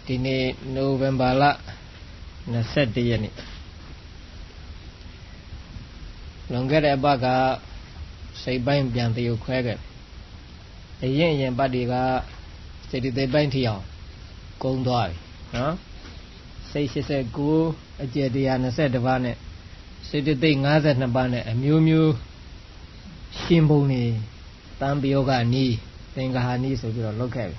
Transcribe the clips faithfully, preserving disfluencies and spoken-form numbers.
ဒီနေ့နိုဝင်ဘာလ၂၁ရက်နေ့လွန်ခဲ့တဲ့အပတ်ကစိတ်ပိုင်းပြန်တရုပ်ခွဲခဲ့အရင်အရင်ပတ်တွေကစိတ်တသိက်ပိုင်းထီအောင်ကုန်းသွားပြီနော်စိတ်၈၉အကျယ်၁၂၁ပါးနဲ့စိတ်တသိက်၅၂ပါးနဲ့အမျိုးမျိုးရှင်းပုံနေတန်ပယောဂနီးသင်္ဃဟာနီးဆိုပြီးတော့လုပ်ခဲ့ပြီ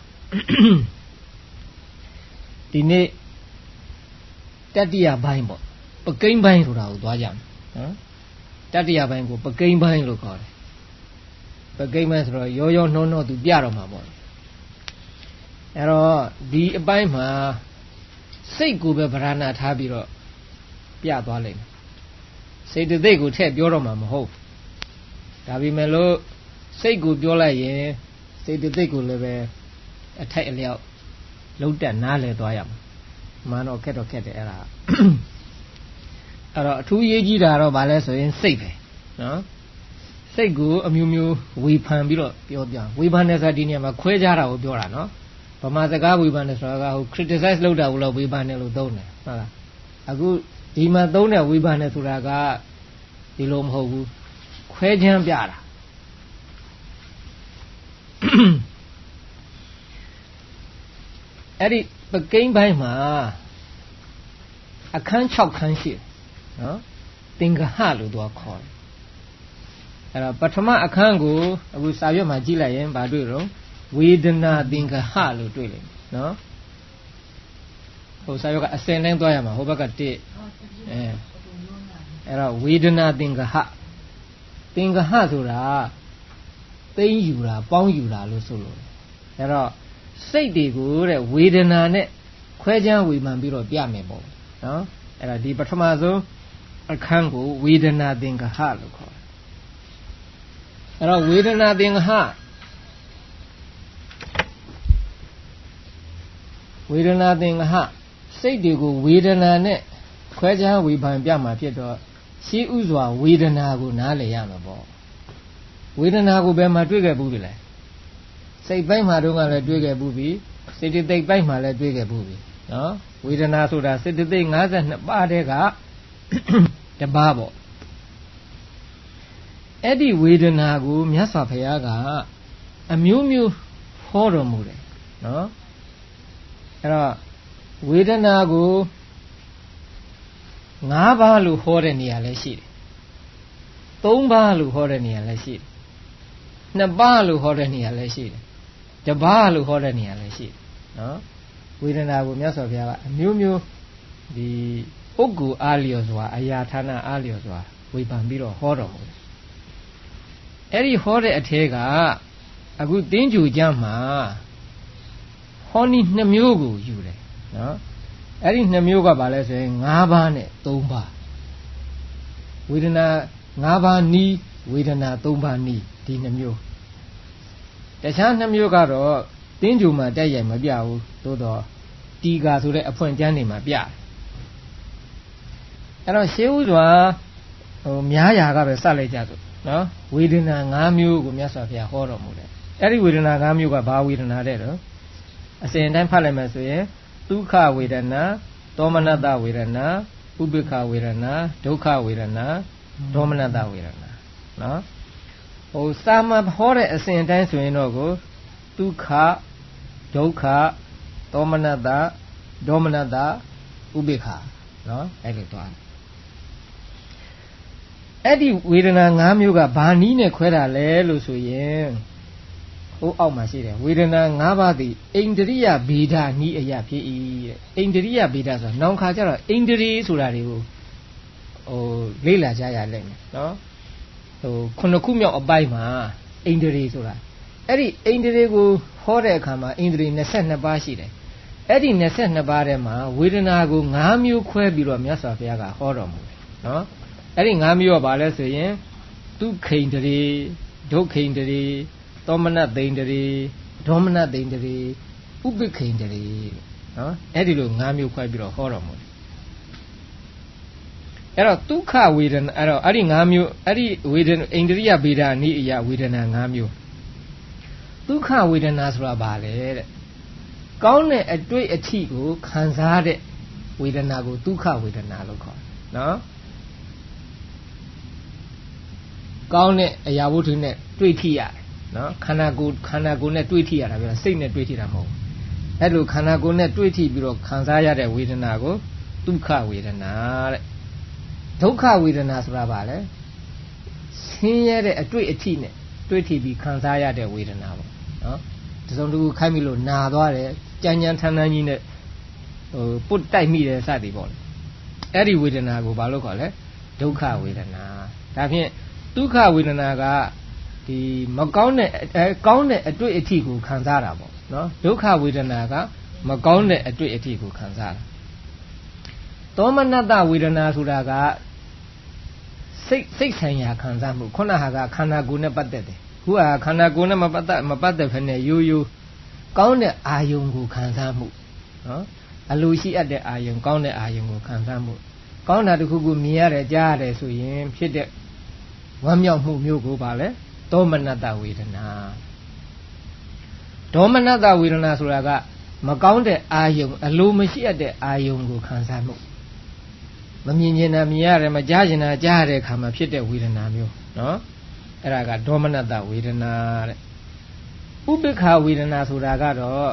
ဒီနေ့တတိယပိုင်းပေါ့ပကိန်းပိုင်းဆိုတာကိုသွားကြမယ်နော်တတိယပိုင်းကိုပကိန်းပိုင်းလို့ခေါ်တယ်ပကိန်းပိုင်းဆိုတော့ရောရောနှောနှောသူပြတော့မှာပေါ့အဲ့တော့ဒီအပိုင်းမှာစိတ်ကိုပဲဗရဏထားပြီးတော့ပြသွားလိမ့်မယ်စိတ်တသိက်ကိုထည့်ပြောတော့မှာမဟုတ်ဒါပေမဲ့လို့စိတ်ကိုပြောလိုက်ရင်စိတ်တသိက်ကိုလည်းပဲအထိုက်အလျောက်လုံးတက်နားလဲသွားရမှာမှန်တော့ခက်တော့ခက်တယ်အဲ့ဒါအဲ့တော့အထူးရေးကြီးတာတော့ဗာလဲဆိုရင်စိတ်ပဲနော်စိတ်ကိုအမျိုးမျိုးဝေဖန်ပြီးတော့ပြောပြဝေဖန်တဲ့ဆိုဒီနေရာမှာခွဲခြားတာကိုပြောတာနော်ဗမာစကားဝေဖန်တယ်ဆိုတာကဟို criticize လုပ်တာကိုလည်းဝေဖန်တယ်လို့သုံးတယ်ဟုတ်လားအခုဒီမှာသုံးတဲ့ဝေဖန်တယ်ဆိုတာကဒီလိုမဟုတ်ဘူးခွဲခြားပြတာအဲ့ဒီပကိန်းပိုင်းမှာအခန်း၆ခန်းရှိတယ်နော်သင်္ဃဟလို့သူကခေါ်တယ်အဲ့တော့ပထမအခန်းကိုအခုစာရွက်မှာကြည့်လိုက်ရင်ဘာတွေ့တော့ဝေဒနာသင်္ဃဟလို့တွေ့လိမ့်မယ်နော်ဟိုစာရွက်ကအစင်တိုင်းသွားရမှာဟိုဘက်ကတစ်အဲအဲ့တော့ဝေဒနာသင်္ဃဟသင်္ဃဟဆိုတာသိမ့်ယူတာပေါင်းယူတာလို့ဆိုလို့အဲ့တော့စိတ်တွေကိုတဲ့ဝေဒနာနဲ့ခွဲခြားဝေဖန်ပြီးတော့ပြမယ်ပေါ့နော်အဲ့ဒါဒီပထမဆုံးအခန်းကိုဝေဒနာသင်္ဃဟလို့ခေါ်တယ်အဲ့တော့ဝေဒနာသင်္ဃဟဝေဒနာသင်္ဃဟစိတ်တွေကိုဝေဒနာနဲ့ခွဲခြားဝေဖန်ပြမှာဖြစ်တော့ရှိဥစွာဝေဒနာကိုနားလည်ရမှာပေါ့ဝေဒနာကိုဘယ်မှာတွေ့ခဲ့ဘူးလဲစိတ်ပိုင်းမှာတော့ကလည်းတွေ့ခဲ့ဘူးပြီစိတ်တသိက်ပိုင်းမှာလည်းတွေ့ခဲ့ဘူးပြီနော်ဝေဒနာဆိုတာစိတ်တသိက်၅၂ပါးတည်းကတပါးပေါ့အဲ့ဒီဝေဒနာကိုမြတ်စွာဘုရားကအမျိုးမျိုးဟောတော်မူတယ်နော်အဲ့တော့ဝေဒနာကို၅ပါးလို့ဟောတဲ့နေရာလည်းရှိတယ်၃ပါးလို့ဟောတဲ့နေရာလည်းရှိတယ်နှစ်ပါးလို့ဟောတဲ့နေရာလည်းရှိတယ်တပါးလို့ဟောတဲ့နေရာလည်းရှိတယ်နော်ဝေဒနာကိုမြတ်စွာဘုရားကအမျိုးမျိုးဒီပုဂ္ဂိုလ်အားလျော်စွာအရာဌာနအားလျော်စွာဝေဖန်ပြီးတော့ဟောတော်မူတယ်အဲ့ဒီဟောတဲ့အထဲကအခုတင်းကြူကျမ်းမှာဟောနည်းနှစ်မျိုးကိုယူတယ်နော်အဲ့ဒီနှစ်မျိုးကဘာလဲဆိုရင်၅ပါးနဲ့၃ပါးဝေဒနာ၅ပါးနီးဝေဒနာ၃ပါးနီးဒီနှစ်မျိုးတခြားနှစ်မျိုးကတော့တင်းကြူမှာတက်ရိုက်မပြဘူးသို့တော့တီကာဆိုတဲ့အဖွင့်ကျမ်းတွေမှာပြတယ်အဲ့တော့ရှေးဥစွာဟိုများရာကပဲစလိုက်ကြစို့နော်ဝေဒနာ၅မျိုးကိုမြတ်စွာဘုရားဟောတော်မူတယ်အဲ့ဒီဝေဒနာ၅မျိုးကဘာဝေဒနာတဲ့တော့အစဉ်တိုင်းဖတ်လိုက်မယ်ဆိုရင်ဒုက္ခဝေဒနာသောမနတဝေဒနာဥပိ္ပခဝေဒနာဒုက္ခဝေဒနာဒေါမနတဝေဒနာနော်ဟိုစာမဟောတဲ့အစဉ်တိုင်းဆိုရင်တော့ကိုဒုက္ခဒုက္ခသောမနတဒေါမနတဥပိ္ပခနော်အဲ့လိုသွားအဲ့ဒီဝေဒနာ၅မျိုးကဘာနည်းနဲ့ခွဲတာလဲလို့ဆိုရင်ဟိုအောက်မှာရှိတယ်ဝေဒနာ၅ပါးသည်အိန္ဒြိယဗေဒနည်းအရာဖြစ်၏တဲ့အိန္ဒြိယဗေဒဆိုတာနောင်ခါကျတော့အိန္ဒြေဆိုတာတွေကိုဟိုလေ့လာကြရလိမ့်မယ်နော်ဟိုခုနှစ်ခုမြောက်အပိုင်းမှာအိန္ဒြေဆိုတာအဲ့ဒီအိန္ဒြေကိုဟောတဲ့အခါမှာအိန္ဒြေ၂၂ပါးရှိတယ်အဲ့ဒီ၂၂ပါးထဲမှာဝေဒနာကို၅မျိုးခွဲပြီးတော့မြတ်စွာဘုရားကဟောတော်မူတယ်နော်အဲ့ဒီ၅မျိုးကဘာလဲဆိုရင်ဒုက္ခိန္ဒြေဒုက္ခိန္ဒြေသောမနသိန္ဒြေဒေါမနသိန္ဒြေဥပိ္ပခိန္ဒြေနော်အဲ့ဒီလို၅မျိုးခွဲပြီးတော့ဟောတော်မူတယ်အဲ့တော့ဒုက္ခဝေဒနာအဲ့တော့အဲ့ဒီ၅မျိုးအဲ့ဒီဝေဒနာအိန္ဒြိယဗေဒနည်းအရာဝေဒနာ၅မျိုးဒုက္ခဝေဒနာဆိုတာဘာလဲတဲ့ကောင်းတဲ့အတွေ့အထိကိုခံစားတဲ့ဝေဒနာကိုဒုက္ခဝေဒနာလို့ခေါ်တယ်နော်ကောင်းတဲ့အရာဝတ္ထုနဲ့တွေ့ထိရတယ်နော်ခန္ဓာကိုယ်ခန္ဓာကိုယ်နဲ့တွေ့ထိရတာပြောစိတ်နဲ့တွေ့ထိတာမဟုတ်ဘူးအဲ့လိုခန္ဓာကိုယ်နဲ့တွေ့ထိပြီးတော့ခံစားရတဲ့ဝေဒနာကိုဒုက္ခဝေဒနာတဲ့ဒုက္ခဝေဒနာဆိုတာဘာလဲဆင်းရဲတဲ့အတွေ့အထိနဲ့တွေ့ထိပြီးခံစားရတဲ့ဝေဒနာပေါ့နော်တစုံတစ်ခုခိုက်မိလို့နာသွားတယ်ကြမ်းကြမ်းထမ်းထမ်းကြီးနဲ့ဟိုပုတ်တိုက်မိတယ်စသည်ပေါ့လေအဲ့ဒီဝေဒနာကိုဘာလို့ခေါ်လဲဒုက္ခဝေဒနာဒါဖြင့်ဒုက္ခဝေဒနာကဒီမကောင်းတဲ့အဲကောင်းတဲ့အတွေ့အထိကိုခံစားတာပေါ့နော်ဒုက္ခဝေဒနာကမကောင်းတဲ့အတွေ့အထိကိုခံစားတာသောမနတဝေဒနာဆိုတာကစိတ်စိတ်ဆိုင်ရာခံစားမှုခုနဟာကခန္ဓာကိုယ်နဲ့ပတ်သက်တယ်ခုဟာခန္ဓာကိုယ်နဲ့မပတ်သက်မပတ်သက်ဖြစ်နေရိုးရိုးကောင်းတဲ့အာယုံကိုခံစားမှုနော်အလိုရှိအပ်တဲ့အာယုံကောင်းတဲ့အာယုံကိုခံစားမှုကောင်းတာတစ်ခုခုမြင်ရတယ်ကြားရတယ်ဆိုရင်ဖြစ်တဲ့ဝမ်းမြောက်မှုမျိုးကိုပါလဲဒေါမနတဝေဒနာဒေါမနတဝေဒနာဆိုတာကမကောင်းတဲ့အာယုံအလိုမရှိအပ်တဲ့အာယုံကိုခံစားမှုမမြင်ကျင်တာမြင်ရတယ်မကြားကျင်တာကြားရတဲ့အခါမှာဖြစ်တဲ့ဝေဒနာမျိုးနော်အဲ့ဒါကဒေါမနတဝေဒနာတဲ့ဥပိ္ပခာဝေဒနာဆိုတာကတော့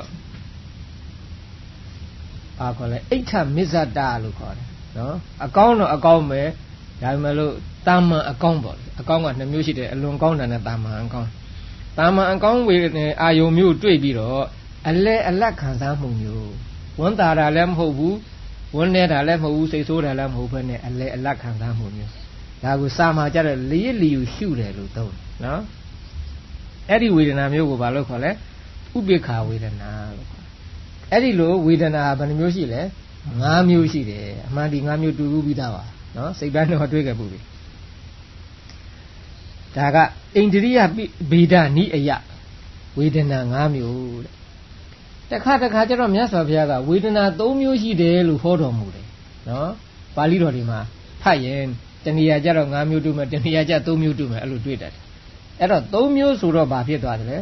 ဘာခေါ်လဲအိဋ္ဌမစ္ဆတလို့ခေါ်တယ်နော်အကောင်းတော့အကောင်းပဲဒါပေမဲ့လို့တာမန်အကောင်းပေါ့လေအကောင်းကနှစ်မျိုးရှိတယ်အလွန်ကောင်းတာနဲ့တာမန်အကောင်းတာမန်အကောင်းဝေအာယုံမျိုးတွေ့ပြီးတော့အလဲအလတ်ခံစားမှုမျိုးဝန်တာတာလည်းမဟုတ်ဘူးဝန်နေတာလည်းမဟုတ်ဘူးစိတ်ဆိုးတာလည်းမဟုတ်ဘဲနဲ့အလဲအလတ်ခံစားမှုမျိုးဒါကိုစာမှာကြတဲ့လျက်လျူရှုတယ်လို့သုံးတယ်နော်အဲ့ဒီဝေဒနာမျိုးကိုဘာလို့ခေါ်လဲဥပိ္ပခာဝေဒနာလို့ခေါ်အဲ့ဒီလိုဝေဒနာဘယ်နှမျိုးရှိလဲ၅မျိုးရှိတယ်အမှန်ဒီ၅မျိုးတူတူပြီးသားပါနော်စိတ်ပိုင်းတော့တွေးခဲ့ပူပြီဒါကအိန္ဒြိယဗေဒနိအယဝေဒနာ၅မျိုးတဲ့တခါတခါကျတော့မြတ်စွာဘုရားကဝေဒနာ၃မျိုးရှိတယ်လို့ဟောတော်မူတယ်နော်ပါဠိတော်တွေမှာဖတ်ရင်တဏှာကျတော့၅မျိုးတူမယ်တဏှာကျ၃မျိုးတူမယ်အဲ့လိုတွေ့တတ်တယ်အဲ့တော့၃မျိုးဆိုတော့ဘာဖြစ်သွားတယ်လဲ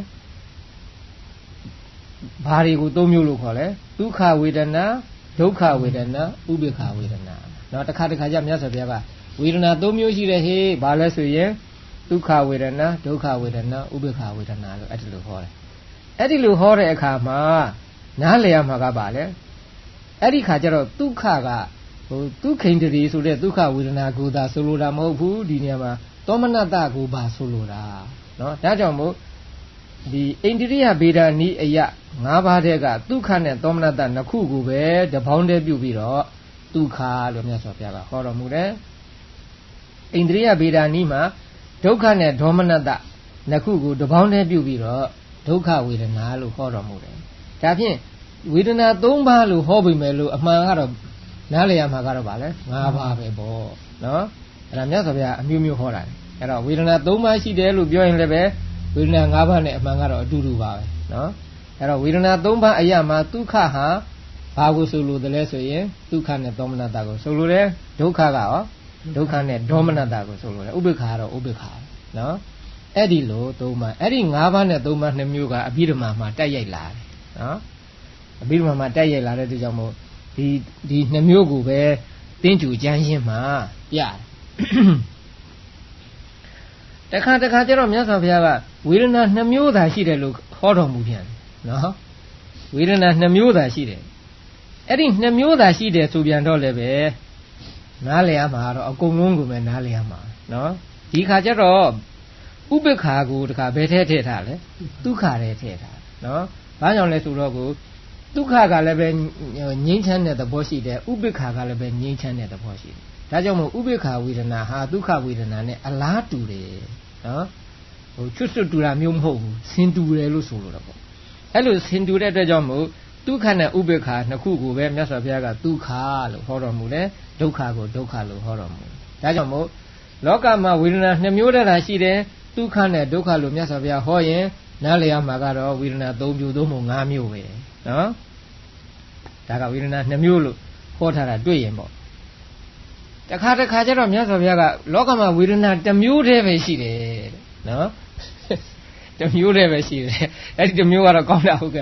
ဘာတွေကို၃မျိုးလို့ခေါ်လဲဒုက္ခဝေဒနာဒုက္ခဝေဒနာဥပိ္ပခာဝေဒနာနော်တခါတခါကျမြတ်စွာဘုရားကဝေဒနာ၃မျိုးရှိတယ်ဟေးဘာလဲဆိုရင်ဒုက္ခဝေဒနာဒုက္ခဝေဒနာဥပိ္ပခာဝေဒနာလို့အဲ့ဒီလိုဟောတယ်အဲ့ဒီလိုဟောတဲ့အခါမှာနားလည်ရမှာကပါလေအဲ့ဒီခါကျတော့ဒုက္ခကဟိုဒုက္ခိန္ဒရီဆိုတဲ့ဒုက္ခဝေဒနာကိုသာဆိုလိုတာမဟုတ်ဘူးဒီနေရာမှာသောမနတကိုပါဆိုလိုတာနော်ဒါကြောင့်မို့ဒီအိန္ဒြိယဗေဒနိအယ၅ပါးတဲ့ကဒုက္ခနဲ့သောမနတနှစ်ခုကိုပဲတပေါင်းတည်းပြုပြီးတော့ဒုက္ခလို့မြတ်စွာဘုရားကဟောတော်မူတယ်အိန္ဒြိယဗေဒနိမှာဒုက္ခနဲ့ဒေါမနတနှစ်ခုကိုတပေါင်းတည်းပြုပြီးတော့ဒုက္ခဝေဒနာလို့ဟောတော်မူတယ်ဒါဖြင့်ဝေဒနာ၃ပါးလို့ဟောပြီမယ်လို့အမှန်ကတော့နားလည်ရမှာကတော့ဗာလဲ၅ပါးပဲပေါ့နော်အဲ့ဒါမြတ်စွာဘုရားအမျိုးမျိုးဟောတာအဲ့တော့ဝေဒနာ၃ပါးရှိတယ်လို့ပြောရင်လည်းပဲဝေဒနာ၅ပါးနဲ့အမှန်ကတော့အတူတူပါပဲနော်အဲ့တော့ဝေဒနာ၃ပါးအရာမှာဒုက္ခဟာဘာကိုဆိုလိုတယ်လဲဆိုရင်ဒုက္ခနဲ့ဒေါမနတကိုဆိုလိုတယ်ဒုက္ခကရောဒုက္ခနဲ့ဒေါမနတကိုဆိုလိုတယ်ဥပိ္ပခာကတော့ဥပိ္ပခာနော်အဲ့ဒီလိုသုံးပါအဲ့ဒီ၅ပါးနဲ့သုံးပါးနှစ်မျိုးကအဘိဓမ္မာမှာတက်ရိုက်လာတယ်နော်အဘိဓမ္မာမှာတက်ရိုက်လာတဲ့အတွက်ကြောင့်မို့ဒီဒီနှစ်မျိုးကိုပဲတင်းကျူကျမ်းရှင်းမှာပြတယ်တခါတခါကျတော့မြတ်စွာဘုရားကဝေဒနာနှစ်မျိုးသာရှိတယ်လို့ဟောတော်မူပြန်တယ်နော်ဝေဒနာနှစ်မျိုးသာရှိတယ်အဲ့ဒီနှစ်မျိုးသာရှိတယ်ဆိုပြန်တော့လည်းပဲနားလည်ရမှာတော့အကုန်လုံးကိုပဲနားလည်ရမှာနော်ဒီခါကျတော့ဥပိ္ပခာကိုတခါဘယ်ထဲထည့်ထားလဲဒုက္ခထဲထည့်ထားနော်ဘာကြောင့်လဲဆိုတော့ကိုဒုက္ခကလည်းပဲငြိမ်းချမ်းတဲ့သဘောရှိတယ်ဥပိ္ပခာကလည်းပဲငြိမ်းချမ်းတဲ့သဘောရှိတယ်ဒါကြောင့်မို့ဥပိ္ပခာဝေဒနာဟာဒုက္ခဝေဒနာနဲ့အလားတူတယ်နော်ဟိုချွတ်ချွတ်တူတာမျိုးမဟုတ်ဘူးဆင်တူတယ်လို့ဆိုလိုတာပေါ့အဲ့လိုဆင်တူတဲ့အတွက်ကြောင့်မို့ဒုက္ခနဲ့ဥပိ္ပခာနှစ်ခုကိုပဲမြတ်စွာဘုရားကဒုက္ခလို့ဟောတော်မူတယ်ဒုက္ခကိုဒုက္ခလို့ဟောတော်မူတယ်ဒါကြောင့်မို့လောကမှာဝေဒနာနှစ်မျိုးတည်းသာရှိတယ်ဒုက္ခနဲ့ဒုက္ခလို့မြတ်စွာဘုရားဟောရင်နားလည်ရမှာကတော့ဝေဒနာ၃မျိုးသုံးပုံ၅မျိုးပဲနော်ဒါကဝေဒနာနှစ်မျိုးလို့ဟောထားတာတွေ့ရင်ပေါ့တခါတခါကျတော့မြတ်စွာဘုရားကလောကမှာဝေဒနာတစ်မျိုးတည်းပဲရှိတယ်တဲ့နော်တစ်မျိုးတည်းပဲရှိတယ်အဲ့ဒီတစ်မျိုးကတော့ကောင်းတာဟုတ်ကဲ့လား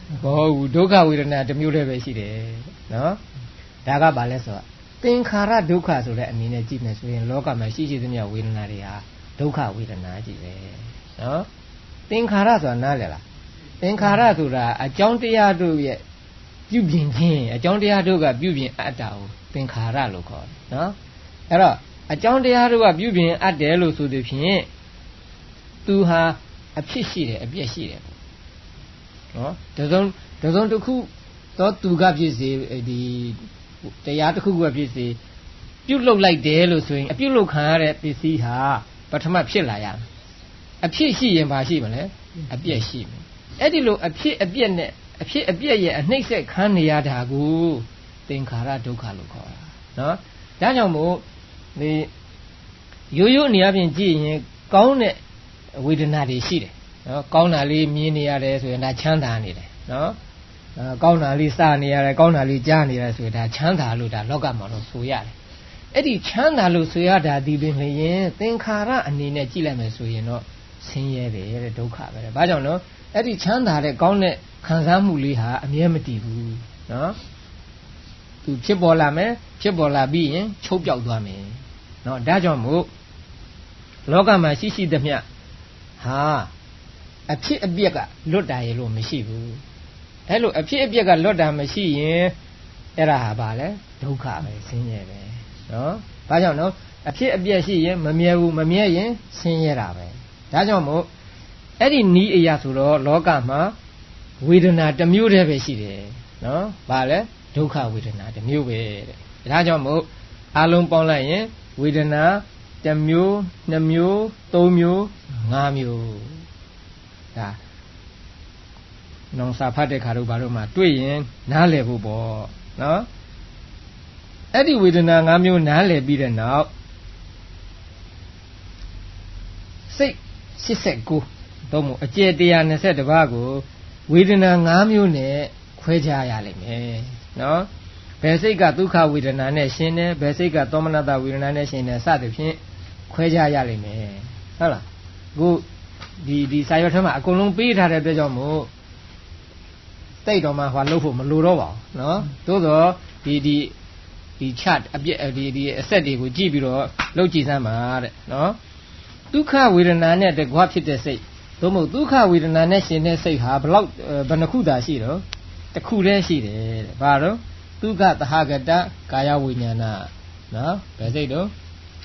ဘောဒုက္ခဝေဒနာတစ်မျိုးတည်းပဲရှိတယ်နော်ဒါကဘာလဲဆိုတော့သင်္ခါရဒုက္ခဆိုတဲ့အနေနဲ့ကြည့်မယ်ဆိုရင်လောကမှာရှိရှိသမျှဝေဒနာတွေဟာဒုက္ခဝေဒနာကြီးပဲနော်သင်္ခါရဆိုတာနားလည်လားသင်္ခါရဆိုတာအကြောင်းတရားတို့ရဲ့ပြုပြင်ခြင်းအကြောင်းတရားတို့ကပြုပြင်အပ်တာကိုသင်္ခါရလို့ခေါ်တယ်နော်အဲ့တော့အကြောင်းတရားတို့ကပြုပြင်အပ်တယ်လို့ဆိုသည်ဖြင့်သူဟာအဖြစ်ရှိတယ်အပြည့်ရှိတယ်နော်တစုံတစုံတစ်ခုတော့သူကဖြစ်စေဒီတရားတစ်ခုကဖြစ်စေပြုတ်လုလိုက်တယ်လို့ဆိုရင်အပြုတ်လုခံရတဲ့ပစ္စည်းဟာပထမဖြစ်လာရမယ်အဖြစ်ရှိရင်ဘာရှိမလဲအပြည့်ရှိမယ်အဲ့ဒီလိုအဖြစ်အပြည့်နဲ့အဖြစ်အပြည့်ရဲ့အနှိမ့်ဆက်ခံနေရတာကိုသင်္ခါရဒုက္ခလို့ခေါ်တာနော်ဒါကြောင့်မို့ဒီရိုးရိုးအနေအချင်းကြည့်ရင်ကောင်းတဲ့ဝေဒနာတွေရှိတယ်နော်ကောင်းတာလေးမြင်နေရတယ်ဆိုရင်ဒါချမ်းသာနေတယ်နော်အဲကောင်းတာလေးစနေရတယ်ကောင်းတာလေးကြားနေရတယ်ဆိုရင်ဒါချမ်းသာလို့ဒါလောကမှာတော့ဆိုရတယ်အဲ့ဒီချမ်းသာလို့ဆိုရတာဒီပင်လျင်သင်္ခါရအနေနဲ့ကြည့်လိုက်မယ်ဆိုရင်တော့ဆင်းရဲတယ်တဲ့ဒုက္ခပဲတဲ့ဘာကြောင့်လဲအဲ့ဒီချမ်းသာတဲ့ကောင်းတဲ့ခံစားမှုလေးဟာအမြဲမတည်ဘူးနော်သူဖြစ်ပေါ်လာမယ်ဖြစ်ပေါ်လာပြီးရင်ချုပ်ပြောက်သွားမယ်နော်ဒါကြောင့်မို့လောကမှာရှိရှိသမျှဟာအဖြစ်အပျက်ကလွတ်တာရလို့မရှိဘူးအဲ့လိုအဖြစ်အပျက်ကလွတ်တာမရှိရင်အဲ့ဒါဟာဘာလဲဒုက္ခပဲဆင်းရဲပဲနော်ဘာကြောင့်နော်အဖြစ်အပျက်ရှိရင်မမြဲဘူးမမြဲရင်ဆင်းရဲတာပဲဒါကြောင့်မို့အဲ့ဒီနီးအရာဆိုတော့လောကမှာဝေဒနာတစ်မျိုးတည်းပဲရှိတယ်နော်ဘာလဲဒုက္ခဝေဒနာတစ်မျိုးပဲတဲ့ဒါကြောင့်မို့အလုံးပေါင်းလိုက်ရင်ဝေဒနာတစ်မျိုးနှစ်မျိုးသုံးမျိုးငါးမျိုးဒါနောင်စာဖတ်တဲ့ခါတို့ဘာလို့မှတွေ့ရင်နားလည်ဖို့ပေါ့နော်အဲ့ဒီဝေဒနာငါးမျိုးနားလည်ပြီးတဲ့နောက်စိတ်၈၉တော့မို့အကျယ်၁၂၁ပါးကိုဝေဒနာ၅မျိုးနဲ့ခွဲခြားရလိမ့်မယ်နော်ဘယ်စိတ်ကဒုက္ခဝေဒနာနဲ့ရှင်းတယ်ဘယ်စိတ်ကသောမနတဝေဒနာနဲ့ရှင်းတယ်စသဖြင့်ခွဲခြားရလိမ့်မယ်ဟုတ်လားခုဒီဒီစာရွက်ထဲမှာအကုန်လုံးပေးထားတဲ့အတွက်ကြောင့်မို့တိတ်တော်မှဟွာလို့ဖို့မလိုတော့ပါဘူးနော်သို့တော့ဒီဒီဒီ chart အပြည့်ဒီဒီအဆက်တွေကိုကြည့်ပြီးတော့လုပ်ကြည့်စမ်းပါတဲ့နော်ဒုက္ခဝေဒနာနဲ့တကွဖြစ်တဲ့စိတ်သို့မဟုတ်ဒုက္ခဝေဒနာနဲ့ရှင်တဲ့စိတ်ဟာဘလောက်ဘယ်နှခုသာရှိတော့တစ်ခုတည်းရှိတယ်တဲ့ဘာတော့ဒုက္ခသဟဂတကာယဝိညာဏနော်ဘယ်စိတ်တော့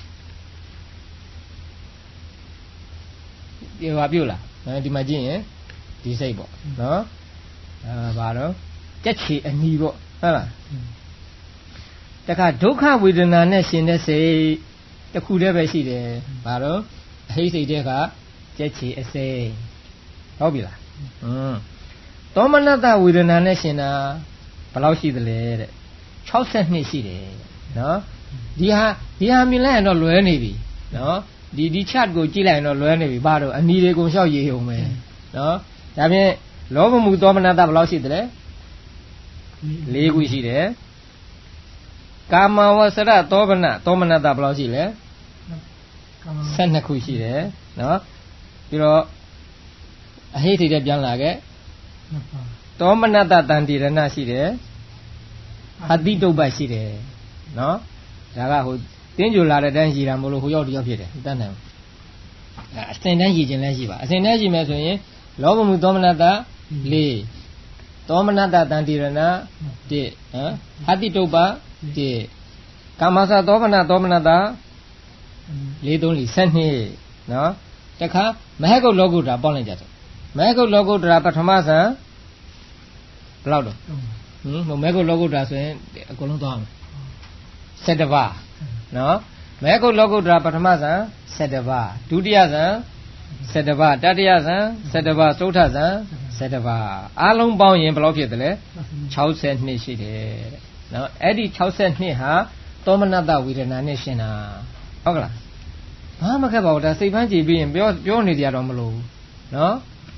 ဒီဟာပြုတ်လားဒီမှာကြည့်ရင်ဒီစိတ်ပေါ့နော်အဲဘာတော့ကြက်ချီအနီပေါ့ဟုတ်လားတခါဒုက္ခဝေဒနာနဲ့ရှင်တဲ့စိတ်တစ်ခုတည်းပဲရှိတယ်ဘာတော့အဟိစိတ်တဲ့ကကြက်ချီအစိမ့်ဟုတ်ပြီလားဟွန်းသောမနတဝေဒနာနဲ့ရှင်တာဘယ်လောက်ရှိသလဲတဲ့၆၂ရှိတယ်နော်ဒီဟာဒီဟာမြင်လိုက်ရင်တော့လွဲနေပြီနော်ဒီဒီ chart ကိုကြည့်လိုက်ရင်တော့လွဲနေပြီဘာတော့အနီတွေကုန်လျှောက်ရေးုံပဲနော်ဒါဖြင့်လောဘမှုသောမနတဘယ်လောက်ရှိသလဲ၄ခုရှိတယ်ကာမဝဆရသောမနသောမနတဘယ်လောက်ရှိလဲ၁၂ခုရှိတယ်နော်ပြီးတော့အဟိဋ္ဌိတဲ့ပြန်လာခဲ့သောမနတတန်တိရဏရှိတယ်အတိတုပ္ပရှိတယ်နော်ဒါကဟိုတင်းကြိုလာတဲ့တန်းရှိတာမလို့ဟိုရောက်တယောက်ဖြစ်တယ်တန်းတယ်အစင်တန်းရှိခြင်းလည်းရှိပါအစင်တန်းရှိမယ်ဆိုရင်လောဘမှုသောမနတ၄သောမနတတန်တိရဏ၁နော်အတိတုပ္ပ၁ကာမစသောမနသောမနတ၄သုံး၄၁၂နော်တခါမဟကုတ်လောကုတ္တရာပေါင်းလိုက်ကြတယ်မဟကုတ်လောကုတ္တရာပထမဆံဘယ်လောက်တော့ဟင်မဟကုတ်လောကုတ္တရာဆိုရင်အကုန်လုံးသွားမယ်၁၁ပါးနော်မဟကုတ်လောကုတ္တရာပထမဆံ၁၁ပါးဒုတိယဆံ၁၁ပါးတတိယဆံ၁၁ပါးသုဋ္ဌဆံ၁၁ပါးအားလုံးပေါင်းရင်ဘယ်လောက်ဖြစ်တယ်လဲ၆၂ရှိတယ်နော်အဲ့ဒီ၆၂ဟာသောမနတဝေဒနာနဲ့ရှင်းတာဟုတ်ကလားဘာမှခက်ပါဘူးဒါစိတ်ဖမ်းကြည့်ပြီးရင်ပြောပြောနေကြတော့မလို့နော်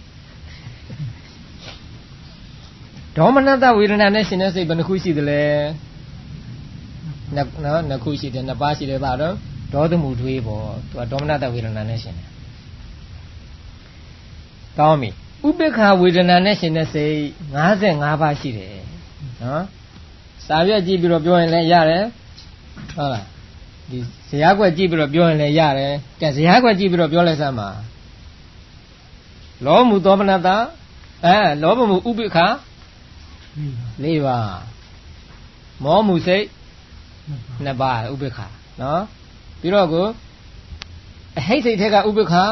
ဒေါမနတဝေဒနာနဲ့ရှင်းတဲ့စိတ်ဘယ်နှခုရှိသလဲနော်နှစ်ခုရှိတယ်နှစ်ပါးရှိတယ်ပါတော့ဒေါသမှုတွေးပေါ့သူကဒေါမနတဝေဒနာနဲ့ရှင်းတယ်ကောင်းပြီဥပိ္ပခာဝေဒနာနဲ့ရှင်တဲ့စိတ်ငါးဆယ်ငါးပါးရှိတယ်နော်စာရွက်ကြည့်ပြီးတော့ပြောရင်လည်းရတယ်ဟုတ်လားဒီဇရာကွက်ကြည့်ပြီးတော့ပြောရင်လည်းရတယ်ကဲဇရာကွက်ကြည့်ပြီးတော့ပြောလိုက်စမ်းပါလောမှုသောမနတအဲလောဘမှုဥပိ္ပခာ၄ပါးမောမှုစိတ်နှစ်ပါးဥပိ္ပခာနော်ပြီးတော့ကိုအဟိတ်စိတ်ထက်ကဥပိ္ပခာ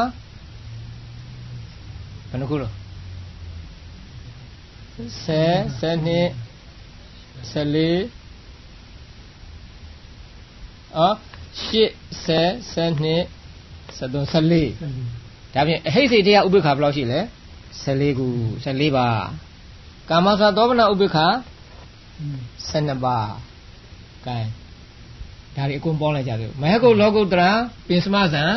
ဘယ်နှခုလို့ဆယ်ဆယ်နှစ်ဆယ်လေးအော်ရှစ်ဆယ်ဆယ်နှစ်ဆယ်သုံးဆယ်လေးဒါဖြင့်အဟိတ်စိတ်တရားဥပိ္ပခာဘယ်လောက်ရှိလဲဆယ်လေးခုဆယ်လေးပါးကာမစာသောမနဥပိ္ပခာဆယ်နှစ်ပါးကဲဒါတွေအကုန်ပေါင်းလိုက်ကြတယ်မဟကုတ်လောကုတ္တရာပိစမဇံ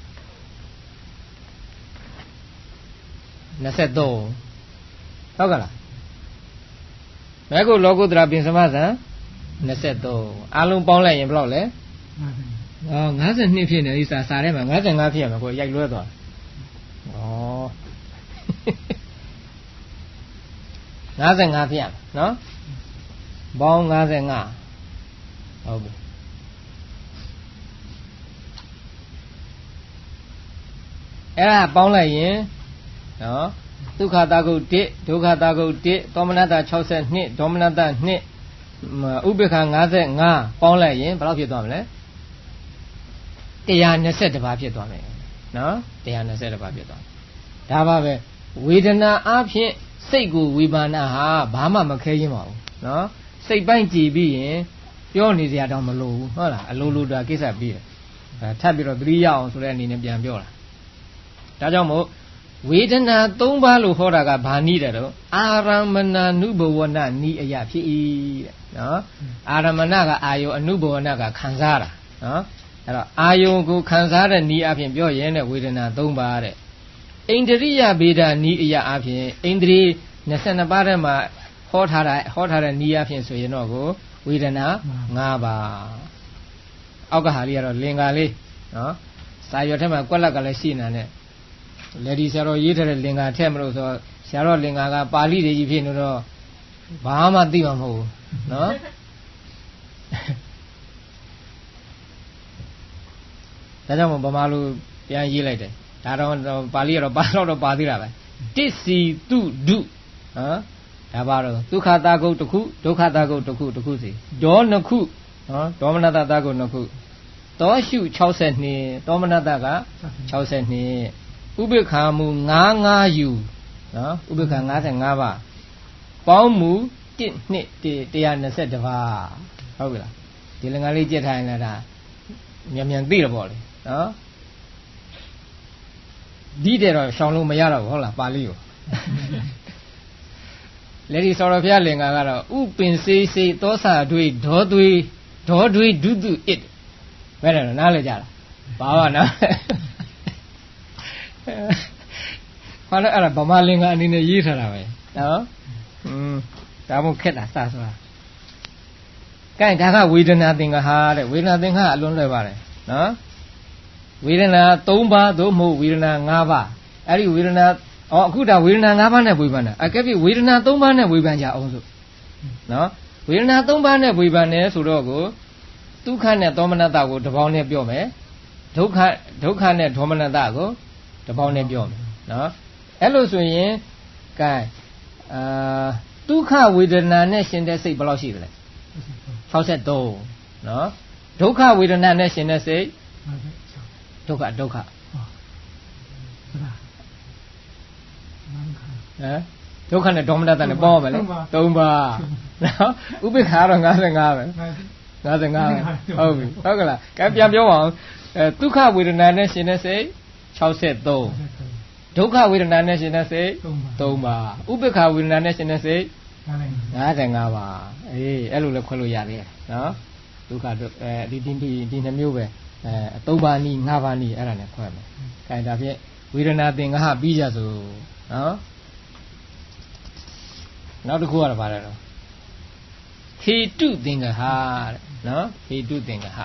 နှစ်ဆယ်သုံးဟုတ်ကလားမဟကုတ်လောကုတ္တရာပိစမဇံနှစ်ဆယ်သုံးအလုံးပေါင်းလိုက်ရင်ဘယ်လောက်လဲဩငါးဆယ်နှစ်ဖြစ်နေပြီစာစာထဲမှာငါးဆယ်ငါးဖြစ်ရမှာကိုရိုက်လွဲသွားဩငါးဆယ်ငါးဖြစ်ရမှာနော်ပေါင်းငါးဆယ်ငါးဟုတ်ပြီအဲ့ဒါပေါင်းလိုက်ရင်နော်ဒုက္ခတာကုတ်တစ်ဒုက္ခတာကုတ်တစ်သောမနတ၆၂ဒေါမနတ၂ဥပိ္ပခာ၅၅ပေါင်းလိုက်ရင်ဘယ်လောက်ဖြစ်သွားမလဲ၁၂၁ပါးဖြစ်သွားမယ်နော်၁၂၁ပါးဖြစ်သွားဒါပါပဲဝေဒနာအဖြစ်စိတ်ကိုဝေဘာနာဟာဘာမှမခဲရင်ပါဘူးနော်စိတ်ပိုင်းကြည်ပြီးရင်ပြောနေစရာတော့မလိုဘူးဟုတ်လားအလိုလိုတာကိစ္စပြီးတယ်အဲထပ်ပြီးတော့သတိရအောင်ဆိုတဲ့အနေနဲ့ပြန်ပြောတာဒါကြောင့်မို့ဝေဒနာ၃ပါးလို့ဟောတာကဘာနည်းတယ်တော့အာရမဏနုဘဝနနီးအရာဖြစ်၏တဲ့နော်အာရမဏကအာယုအနုဘဝနကခံစားတာနော်အဲ့တော့အာယုကိုခံစားတဲ့နီးအပြင်ပြောရင်တဲ့ဝေဒနာ၃ပါးတဲ့ဣန္ဒြိယဗေဒနီးအရာအပြင်ဣန္ဒြေ၂၂ပါးထဲမှာဟောထားတာဟောထားတဲ့နီးအပြင်ဆိုရင်တော့ကိုဝေဒနာ၅ပါးအောက်ကဟာလေးကတော့လင်္ကာလေးနော်စာရွက်ထဲမှာကွက်လက်ကလည်းရှိနေတယ်လေဒီဆရာတော်ရေးထားတဲ့လင်္ကာထက်မလို့ဆိုဆရာတော်လင်္ကာကပါဠိတွေကြီးဖြစ်နေတော့ဘာမှသိမှာမဟုတ်ဘူးနော်ဒါကြောင့်မို့ဗမာလိုပြန်ရေးလိုက်တယ်ဒါတော့ပါဠိကတော့ပါတော့တော့ပါသေးတာပဲတစ်စီတုဒုနော်ဒါပါတော့ဒုက္ခတာကုတ်တစ်ခုဒုက္ခတာကုတ်တစ်ခုတစ်ခုစီဒေါနှစ်ခုနော်ဒေါမနတတာကုတ်နှစ်ခုတောရှု၆၂ဒေါမနတက၆၂ဥပိ္ပခာမူ၅၅ယူနော်ဥပိ္ပခာ၅၅ပါးပေါင်းမူ၁ ၂ ၁၂၁ပါးဟုတ်ပြီလားဒီလင်္ကာလေးကြက်ထားရင်လည်းဒါမြန်မြန်သိတော့ပေါ့လေနော်ဒီတဲ့တော့ရှောင်လို့မရတော့ဘူးဟုတ်လားပါဠိကိုလေဒီဆော်ရဖျားလင်္ကာကတော့ဥပင်စေးစေးသောစာတွေဒေါတွေဒေါတွေဒုတုဣဘယ်နဲ့နားလဲကြလားဘာပါနားဘာလဲအဲ့ဒါဗမာလင်္ကာအနေနဲ့ရေးထားတာပဲနော်อืมဒါမှခက်တာစဆိုတာကဲဒါကဝေဒနာသင်္ခါတဲ့ဝေဒနာသင်္ခါအလွန်လွယ်ပါတယ်နော်ဝေဒနာ၃ပါးသို့မဟုတ်ဝေဒနာ၅ပါးအဲ့ဒီဝေဒနာဩအခုဒါဝေဒနာ၅ပါးနဲ့ဝေဖန်တာအကဲပြီဝေဒနာ၃ပါးနဲ့ဝေဖန်ကြအောင်စို့နော်ဝေဒနာ၃ပါးနဲ့ဝေဖန်တယ်ဆိုတော့ကိုဒုက္ခနဲ့ဒေါမနတကိုတစ်ပေါင်းနဲ့ပြောမယ်ဒုက္ခဒုက္ခနဲ့ဒေါမနတကိုတစ်ပေါင်းနဲ့ပြောမယ်နော်အဲ့လိုဆိုရင်ကဲအာဒုက္ခဝေဒနာနဲ့ရှင်တဲ့စိတ်ဘယ်လောက်ရှိသလဲ၆၃နော်ဒုက္ခဝေဒနာနဲ့ရှင်တဲ့စိတ်ဒုက္ခဒုက္ခဟမ်ဒုက္ခနဲ့ဒေါမနတနဲ့ပေါင်းရမယ်လေ၃ပါးနော်ဥပိ္ပခာတော့၅၅ပဲ၅၅ပဲဟုတ်ပြီဟုတ်ကလားကဲပြန်ပြောပါအောင်အဲဒုက္ခဝေဒနာနဲ့ရှင်တဲ့စိတ်၆၃ဒုက္ခဝေဒနာနဲ့ရှင်တဲ့စိတ်၃ပါးဥပိ္ပခာဝေဒနာနဲ့ရှင်တဲ့စိတ်၅၅ပါးအေးအဲ့လိုလည်းခွဲလို့ရသေးတယ်နော်ဒုက္ခအဲဒီဒီဒီနှမျိုးပဲအဲ၃ပါးနီး၅ပါးနီးအဲ့ဒါနဲ့ခွဲမယ်ခိုင်ဒါဖြင့်ဝေဒနာသင်္ခါပြီးကြစို့နော်နောက်တစ်ခုကတော့ဗါတယ်တော့ဟေတုသင်္ခါတဲ့နော်ဟေတုသင်္ခါ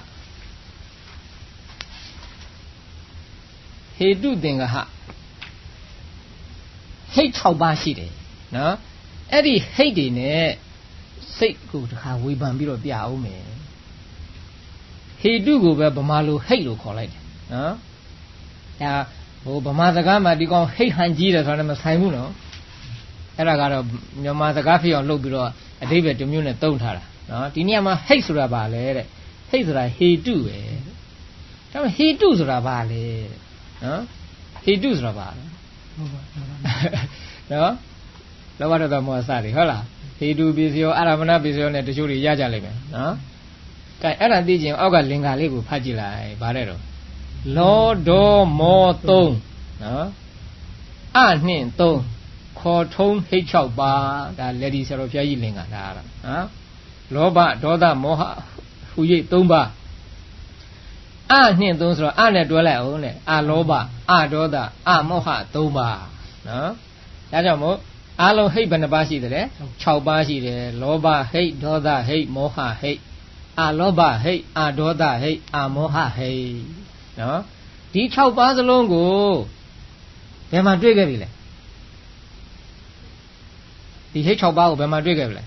ဟေတုသင်္ခါ hate ၆ပါးရှိတယ်နော်အဲ့ဒီ hate တွေနဲ့စိတ်ကိုတခါဝေဖန်ပြီးတော့ပြအောင်မယ်ဟေတုကိုပဲဗမာလို hate လို့ခေါ်လိုက်တယ်နော်ဒါဟိုဗမာစကားမှာဒီကောင် hate ဟန်ကြီးတယ်ဆိုတာနဲ့မဆိုင်ဘူးနော်အဲ့ဒါကတော့မြန်မာစကားဖြစ်အောင်လုပ်ပြီးတော့အဓိပ္ပာယ်တစ်မျိုးနဲ့သုံးထားတာနော်ဒီနေရာမှာ hate ဆိုတာဘာလဲတဲ့ hate ဆိုတာဟေတုပဲဒါပေမဲ့ဟေတုဆိုတာဘာလဲနော်ဟေတုဆိုတာဘာလဲဟုတ်ပါနော်လောဘဒေါသမောဟစတယ်ဟုတ်လားဟေတုပစ္စယောအာရမဏပစ္စယောနဲ့တချို့တွေရကြလိမ့်မယ်နော်ကဲအဲ့ဒါသိချင်းအောက်ကလင်္ကာလေးကိုဖတ်ကြည့်လိုက်ဗါတဲ့တော့လောဒေါမောသုံးနော်အနှင့်သုံးခေါ်ထုံးဟိတ်၆ပါးဒါလက်ဒီဆရာတော်ဘုရားကြီးလင်္ကာဒါကတော့နော်လောဘဒေါသမောဟဟူ၍၃ပါးအနှင့်သုံးဆိုတော့အနဲ့တွဲလိုက်အောင်နဲ့အလောဘအဒေါသအမောဟ၃ပါးနော်ဒါကြောင့်မို့အလုံးဟိတ်ဘယ်နှပါးရှိတယ်၆ပါးရှိတယ်လောဘဟိတ်ဒေါသဟိတ်မောဟဟိတ်အလောဘဟိတ်အဒေါသဟိတ်အမောဟဟိတ်နော်ဒီ၆ပါးစလုံးကိုဘယ်မှာတွေ့ခဲ့ပြီလဲဒီဟိတ်၆ပါးကိုဘယ်မှာတွေ့ခဲ့ပြီလဲ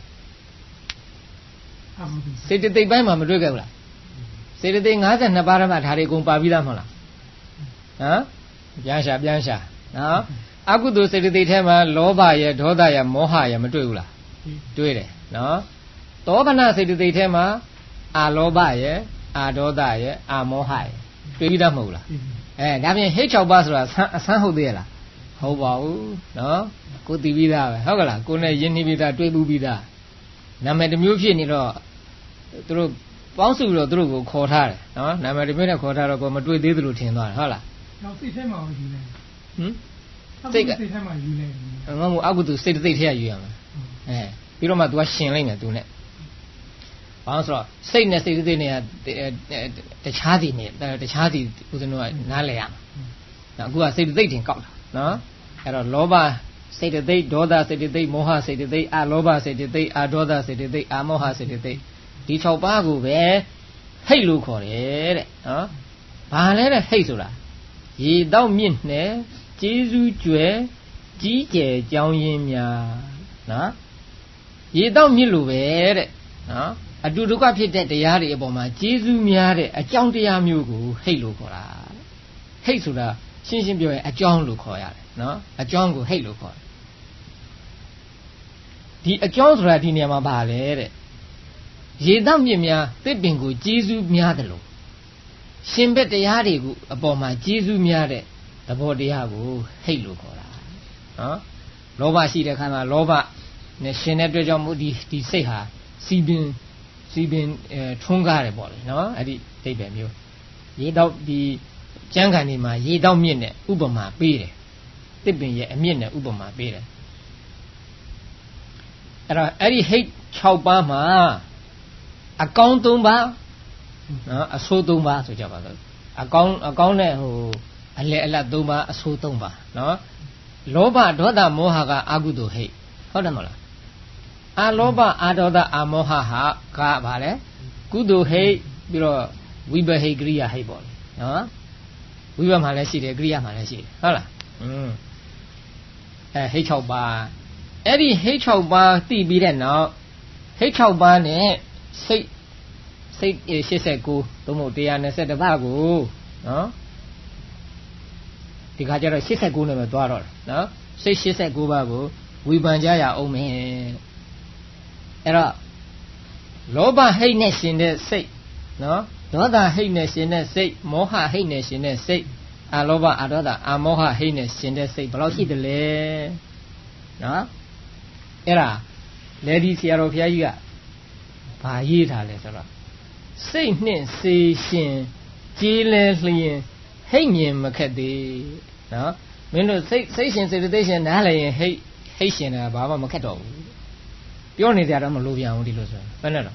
စေတသိက်ပိုင်းမှာမတွေ့ခဲ့ဘူးလားစေတသိက်၅၂ပါးထဲမှာဒါတွေအကုန်ပါပြီးသားမဟုတ်လားဟမ်ပြန်ရှာပြန်ရှာနော်အကုသိုလ်စေတသိက်ထဲမှာလောဘရဲ့ဒေါသရဲ့မောဟရဲ့မတွေ့ဘူးလားတွေ့တယ်နော်သောဗနာစေတသိက်ထဲမှာအာလောဘရဲ့အာဒေါသရဲ့အာမောဟရဲ့တွေ့ပြီးသားမဟုတ်လားအဲဒါပြင်ဟိတ်၆ပါးဆိုတာအဆန်းဟုတ်သေးရလားဟုတ်ပါဘူးနော်ကိုသိပြီးသားပဲဟုတ်ကလားကိုနဲ့ယဉ်နှီးပြီးသားတွေ့ဘူးပြီးသားနာမည်တစ်မျိုးဖြစ်နေတော့သူတို့ပေါင်းစုပြီးတော့သူတို့ကိုခေါ်ထားတယ်နော်နာမည်တစ်မျိုးနဲ့ခေါ်ထားတော့ကိုမတွေ့သေးသလိုထင်သွားတယ်ဟုတ်လားနောက်စိတ်ထဲမှာယူလဲဟမ်စိတ်ကစိတ်ထဲမှာယူလဲငါ့မို့အကုသိုလ်စိတ်သိက်ထဲယူရမှာအဲပြီးတော့မှ तू ကရှင်လိုက်မယ် तू နဲ့ဘာလို့ဆိုတော့စိတ်နဲ့စိတ်သိက်နဲ့တခြားစီနဲ့တခြားစီဦးဇင်းတို့ကနားလည်ရမှာနော်အခုကစိတ်သိက်တင်ကောက်တာနော်အဲ့တော့လောဘစိတ်သိက်ဒေါသစိတ်သိက်မောဟစိတ်သိက်အလောဘစိတ်သိက်အဒေါသစိတ်သိက်အမောဟစိတ်သိက်ဒီ၆ပါးကိုပဲဟိတ်လို့ခေါ်တယ်တဲ့နော်ဘာလဲတဲ့ဟိတ်ဆိုတာရေတောက်မြင့်နဲ့ကျေးဇူးကျွယ်ကြီးကျယ်ကြောင်းရင်းများနော်ရေတောက်မြင့်လို့ပဲတဲ့နော်အတူတကွဖြစ်တဲ့တရားတွေအပေါ်မှာကျေးဇူးများတဲ့အကြောင်းတရားမျိုးကိုဟိတ်လို့ခေါ်တာဟိတ်ဆိုတာရှင်းရှင်းပြောရင်အကြောင်းလို့ခေါ်ရတယ်နော်အကြောင်းကိုဟိတ်လို့ခေါ်တယ်ဒီအကြောင်းဆိုတာဒီနေရာမှာပါလေတဲ့ရေတောက်မြင့်များသစ်ပင်ကိုကျေးဇူးများတယ်လို့ရှင်ဘက်တရားတွေကိုအပေါ်မှာကျေးဇူးများတဲ့သဘောတရားကိုဟိတ်လို့ခေါ်တာနော်လောဘရှိတဲ့ခါမှာလောဘနဲ့ရှင်တဲ့အတွက်ကြောင့်မို့ဒီဒီစိတ်ဟာစီပင်စီပင်အဲထွန်းကားတယ်ပေါ့လေနော်အဲ့ဒီအဓိပ္ပာယ်မျိုးရေတောက်ဒီကျမ်းဂန်ဒီမှာရေတောက်မြင့်တဲ့ဥပမာပေးတယ်သစ်ပင်ရဲ့အမြင့်နဲ့ဥပမာပေးတယ်အဲ့တော့အဲ့ဒီဟိတ်၆ပါးမှာအကောင်း၃ပါးနော်အဆိုး၃ပါးဆိုကြပါစို့အကောင်းအကောင်းနဲ့ဟိုအလဲအလတ်၃ပါးအဆိုး၃ပါးနော်လောဘဒေါသမောဟကအကုသိုလ်ဟိတ်ဟုတ်တယ်မဟုတ်လားအာလောဘအာဒေါသအာမောဟဟာကဘာလဲကုသိုလ်ဟိတ်ပြီးတော့ဝိဘဟိတ်ကရိယာဟိတ်ပေါ့လေနော်ဝိဘမှာလည်းရှိတယ်ကရိယာမှာလည်းရှိတယ်ဟုတ်လားอืมအဲဟိတ်၆ပါးအဲ့ဒီဟိတ်၆ပါးသိပြီးတဲ့နောက်ဟိတ်၆ပါးနဲ့စိတ်စိတ်၈၉သို့မဟုတ်၁၂၁ပါးကိုနော်ဒီခါကျတော့၈၉နဲ့ပဲသွားတော့တယ်နော်စိတ်၈၉ပါးကိုဝေဖန်ကြရအောင်မယ်အဲ့တော့လောဘဟိတ်နဲ့ရှင်တဲ့စိတ်နော်ဒေါသဟိတ်နဲ့ရှင်တဲ့စိတ်မောဟဟိတ်နဲ့ရှင်တဲ့စိတ်အလောဘအဒေါသအမောဟဟိတ်နဲ့ရှင်တဲ့စိတ်ဘယ်လောက်ရှိသလဲနော်အဲ့ဒါလေဒီဆရာတော်ဘုရားကြီးကဘာရေးထားလဲဆိုတော့စိတ်နှင့်စေရှင်ကြေးလဲလျင်ဟိတ်မြင်မခက်သေးနော်မင်းတို့စိတ်စိတ်ရှင်စေတသိက်ရှင်နားလည်ရင်ဟိတ်ဟိတ်ရှင်တာဘာမှမခက်တော့ဘူးပြောနေကြတော့မလို့ပြန်အောင်ဒီလိုဆိုဘယ်နဲ့တော့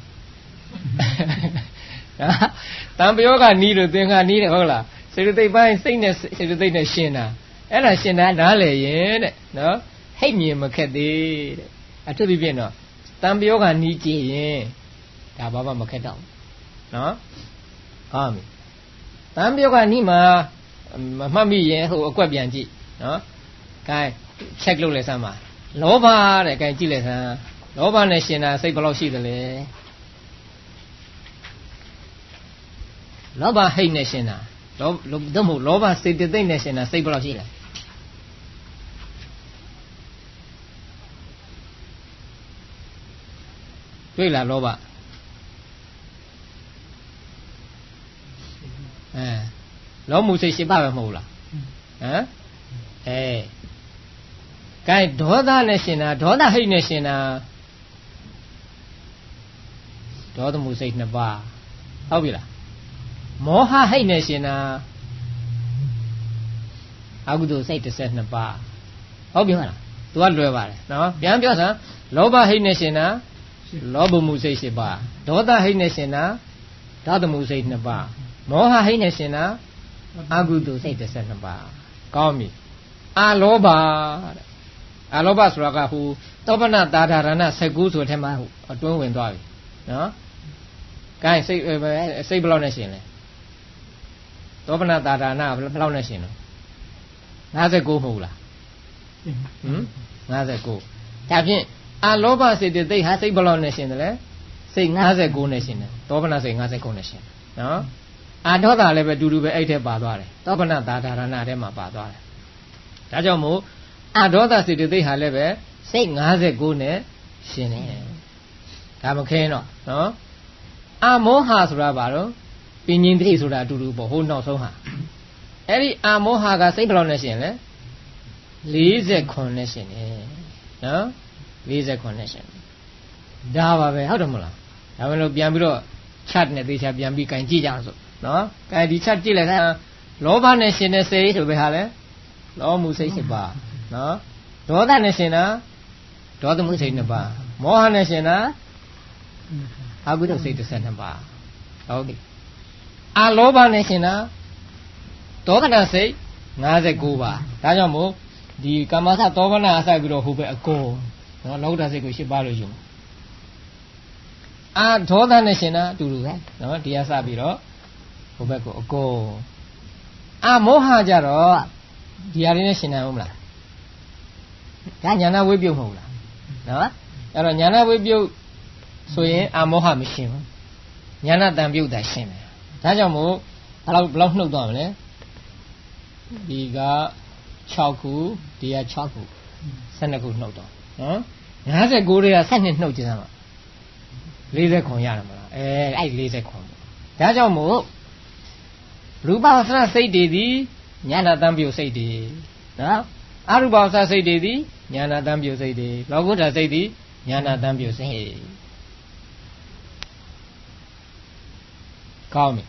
တံပယောကနီးလို့သင်္ခါနီးတယ်ဟုတ်လားစေတသိက်ပိုင်းစိတ်နဲ့စေတသိက်နဲ့ရှင်တာအဲ့ဒါရှင်တာနားလည်ရင်တဲ့နော်ဟိတ်မြင်မခက်သေးတဲ့အထူးဖြင့်တော့တံပယောကနီးကြည့်ရင်ဒါဘာမှမခက်တော့နော်ဟုတ်ပြီတံပယောကနီးမှာမမှတ်မိရင်ဟိုအကွက်ပြန်ကြည့်နော် gain check လုပ်လိုက်စမ်းပါလောဘတဲ့ကြည့်လိုက်စမ်းလောဘနဲ့ရှင်တာစိတ်ဘယ်လောက်ရှိသလဲလောဘဟိတ်နဲ့ရှင်တာလောတော့မဟုတ်လောဘစေတသိက်နဲ့ရှင်တာစိတ်ဘယ်လောက်ရှိလဲတွေ့လားလောဘအဲလောမှုစိတ်ရှိပါပဲမဟုတ်လားဟမ်အဲကဲဒေါသနဲ့ရှင်တာဒေါသဟိတ်နဲ့ရှင်တာဒေါသမှုစိတ်နှစ်ပါးဟုတ်ပြီလားမောဟဟိတ်နဲ့ရှင်တာအကုသိုလ်စိတ်တစ်ဆက်နှစ်ပါးဟုတ်ပြီမလားသူကလွယ်ပါတယ်နော်ပြန်ပြောစမ်းလောဘဟိတ်နဲ့ရှင်တာလောဘမှုစိတ်ရှိပါဒေါသဟိတ်နဲ့ရှင်တာဒေါသမှုစိတ်နှစ်ပါးမောဟဟိတ်နဲ့ရှင်တာအကုသိုလ်စိတ်တစ်ဆက်နှစ်ပါးကောင်းပြီအာလောဘတဲ့အာလောဘဆိုတာကဟိုသောပနတာဒရဏစိတ်ကူးဆိုတဲ့မှာဟိုအတွင်းဝင်သွားပြီနော်ကဲစိတ်စိတ်ဘယ်လောက်နဲ့ရှင်လဲသောပနတာဒရဏဘယ်လောက်နဲ့ရှင်လဲ၅၉မဟုတ်လားဟမ်၅၉ဒါဖြင့်အာလောဘစိတ်တိတ်ဟာစိတ်ဘယ်လောက်နဲ့ရှင်တယ်လဲစိတ်၅၉နဲ့ရှင်တယ်သောပနစိတ်၅၉နဲ့ရှင်နော်အာဒေါသလည်းပဲတူတူပဲအဲ့ထဲပါသွားတယ်သောပနတာဒရဏထဲမှာပါသွားတယ်ဒါကြောင့်မို့အာဒေါသစိတ်တိတ်ဟာလည်းပဲစိတ်၅၉နဲ့ရှင်တယ်ဒါမခင်းတော့နော်အာမောဟဆိုတာဘာတော့ပင်ញင်တိဆိုတာအတူတူပေါ့ဟိုနောက်ဆုံးဟာအဲ့ဒီအာမောဟကစိတ်ဘယ်လောက်နဲ့ရှင်လဲ၄၉နဲ့ရှင်တယ်နော်၄၉နဲ့ရှင်ဒါပါပဲဟုတ်တယ်မလားဒါပဲလို့ပြန်ပြီးတော့ chat နဲ့သေချာပြန်ပြီးကြင်ကြည့်ကြအောင်ဆိုနော်ကြင်ဒီ chat ကြည့်လိုက်တာလောဘနဲ့ရှင်တဲ့စိတ်ဆိုပဲဟာလဲလောမှုစိတ်ရှိပါနော်ဒေါသနဲ့ရှင်တာဒေါသမှုစိတ်နှစ်ပါးမောဟနဲ့ရှင်တာအကုသိုလ်စိတ်တစ်ဆက်နှစ်ပါးဟုတ်ပြီအာလောဘနဲ့ရှင်တာဒေါသစိတ်၅၉ပါးဒါကြောင့်မို့ဒီကာမသသောကနာအစပြီးတော့ဟိုပဲအကုန်နော်လောကုတ္တရာစိတ်ကိုရှင်းပါလို့ယူအာဒေါသနဲ့ရှင်တာအတူတူပဲနော်ဒီကစပြီးတော့ဟိုဘက်ကိုအကုန်အာမောဟကြတော့ဒီဟာလေးနဲ့ရှင်နိုင်ဦးမလားဒါညာနာဝိပယုတ်မဟုတ်လားနော်အဲ့တော့ညာနာဝိပယုတ်ဆိုရင်အာမောဟမရှင်ဘူးညာနာတန်ပြုတ်တာရှင်တယ်ဒါကြောင့်မို့ဘယ်လောက်ဘယ်လောက်နှုတ်သွားမလဲဒီက၆ခုဒီက၆ခု၁၂ခုနှုတ်တော့နော်၅၉တွေက၁၂နှုတ်ကျင်မှာ၄၀ခွန်ရတယ်မလားအဲအဲ့၄၀ခွန်ဒါကြောင့်မို့ရူပဝဆရာစိတ်တွေဒီညာနာတန်ပြုတ်စိတ်တွေနော်အရူပဝဆရာစိတ်တွေဒီညာနာတန်ပြုတ်စိတ်တွေလောကုတ္တရာစိတ်တွေညာနာတန်ပြုတ်စိတ်ကောင်းပြီ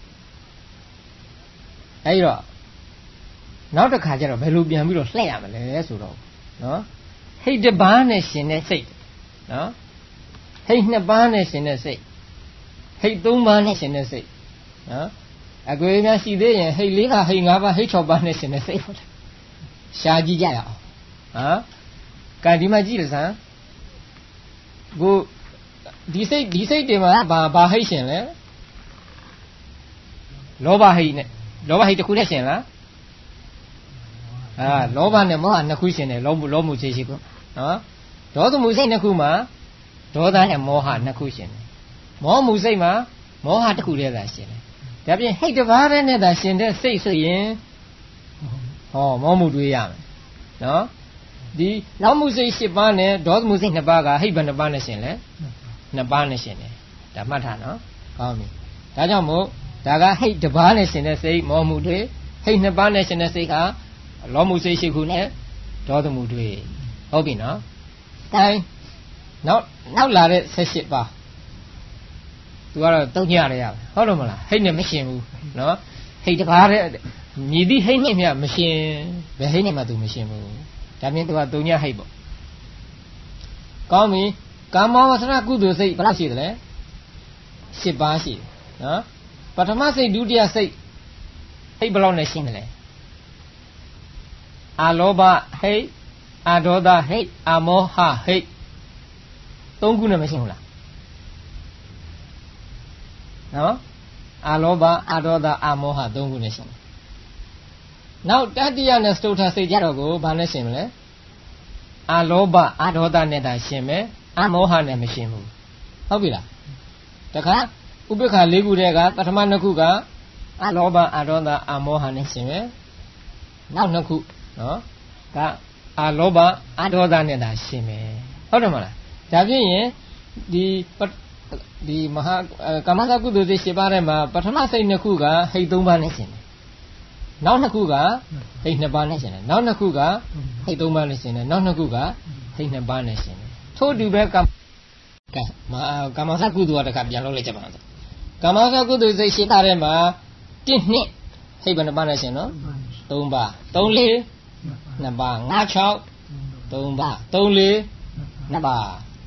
အဲ့တော့နောက်တစ်ခါကျတော့ဘယ်လိုပြန်ပြီးတော့လှည့်ရမလဲဆိုတော့နော်ဟိတ်တစ်ပါးနဲ့ရှင်တဲ့စိတ်နော်ဟိတ်နှစ်ပါးနဲ့ရှင်တဲ့စိတ်ဟိတ်သုံးပါးနဲ့ရှင်တဲ့စိတ်နော်အကွေများရှိသေးရင်ဟိတ်လေးကဟိတ်ငါးပါးဟိတ်၆ပါးနဲ့ရှင်တဲ့စိတ်ဟုတ်တယ်ရှားကြည့်ကြရအောင်ဟမ်ကံဒီမှာကြည့်လို့စမ်းကိုဒီစိတ်ဒီစိတ်တွေမှာဘာဘာဟိတ်ရှင်လဲလောဘဟိတ်နဲ့လောဘဟိတ်တစ်ခုနဲ့ရှင်လားအာလောဘနဲ့မောဟနှစ်ခုရှင်တယ်လောမှုလောမှုစိတ်ရှိကိုနော်ဒေါသမှုစိတ်နှစ်ခုမှာဒေါသနဲ့မောဟနှစ်ခုရှင်တယ်မောမှုစိတ်မှာမောဟတစ်ခုတည်းသာရှင်တယ်ဒါပြင်ဟိတ်တစ်ပါးတည်းနဲ့သာရှင်တဲ့စိတ်ဆိုရင်ဟောမောမှုတွေးရမယ်နော်ဒီလောမှုစိတ်၈ပါးနဲ့ဒေါသမှုစိတ်နှစ်ပါးကဟိတ်ဘယ်နှစ်ပါးနဲ့ရှင်လဲနှစ်ပါးနဲ့ရှင်တယ်ဒါမှတ်ထားနော်ကောင်းပြီဒါကြောင့်မို့ဒါကဟိတ်တစ်ပါးနဲ့ရှင်တဲ့စိတ်မောမှုတွေဟိတ်နှစ်ပါးနဲ့ရှင်တဲ့စိတ်ကလောမှုစိတ်ရှိခုနဲ့ဒေါသမှုတွေဟုတ်ပြီနော်တိုင်းနောက်နောက်လာတဲ့၁၈ပါးသူကတော့တုံ့ညရရဟုတ်လို့မလားဟိတ်နဲ့မရှင်ဘူးနော်ဟိတ်တစ်ပါးတဲ့မြည်သည့်ဟိတ်နဲ့မြမရှင်ဘယ်ဟိတ်နဲ့မှသူမရှင်ဘူးဒါပြင်သူကတုံညဟိတ်ပေါ့ကောင်းပြီကာမောဝဆရာကုသိုလ်စိတ်ဘယ်လောက်ရှိသလဲ၈ပါးရှိတယ်နော်ပထမစိတ်ဒုတိယစိတ်ဟိတ်ဘယ်လောက်နဲ့ရှင်းတယ်လဲအာလောဘဟိတ်အာဒေါသဟိတ်အာမောဟဟိတ်သုံးခုနဲ့မရှင်းဘူးလားနော်အာလောဘအာဒေါသအာမောဟသုံးခုနဲ့ရှင်းတယ်နောက်တတိယနဲ့စတုထစိတ်ကြတော့ကိုဘာနဲ့ရှင်းမလဲအာလောဘအာဒေါသနဲ့သာရှင်မယ်အမောဟနဲ့မရှင်ဘူးဟုတ်ပြီလားတခါဥပိ္ပခာလေးခုတည်းကပထမနှစ်ခုကအလောဘအာဒေါသအမောဟနဲ့ရှင်မယ်နောက်နှစ်ခုနော်ဒါအာလောဘအာဒေါသနဲ့သာရှင်မယ်ဟုတ်တယ်မလားဒါဖြစ်ရင်ဒီဒီမဟာကာမစကုသိုလ်စိတ်၈ပါးထဲမှာပထမစိတ်နှစ်ခုကဟိတ်၃ပါးနဲ့ရှင်တယ်နောက်နှစ်ခုကဟိတ်နှစ်ပါးနဲ့ရှင်တယ်နောက်နှစ်ခုကဟိတ်၃ပါးနဲ့ရှင်တယ်နောက်နှစ်ခုကဟိတ်နှစ်ပါးနဲ့ရှင်တယ်ထို့တူပဲကာကဲမဟာကာမစကုသိုလ်ကတခါပြန်လုပ်လိုက်ကြပါဦးကာမစကုသိုလ်စိတ်၈ပါးထဲမှာတစ်နှစ်ဟိတ်ဘယ်နှပါးနဲ့ရှင်နော်၃ပါး၃လေးနှစ်ပါး၅၆၃ပါး၃လေးနှစ်ပါး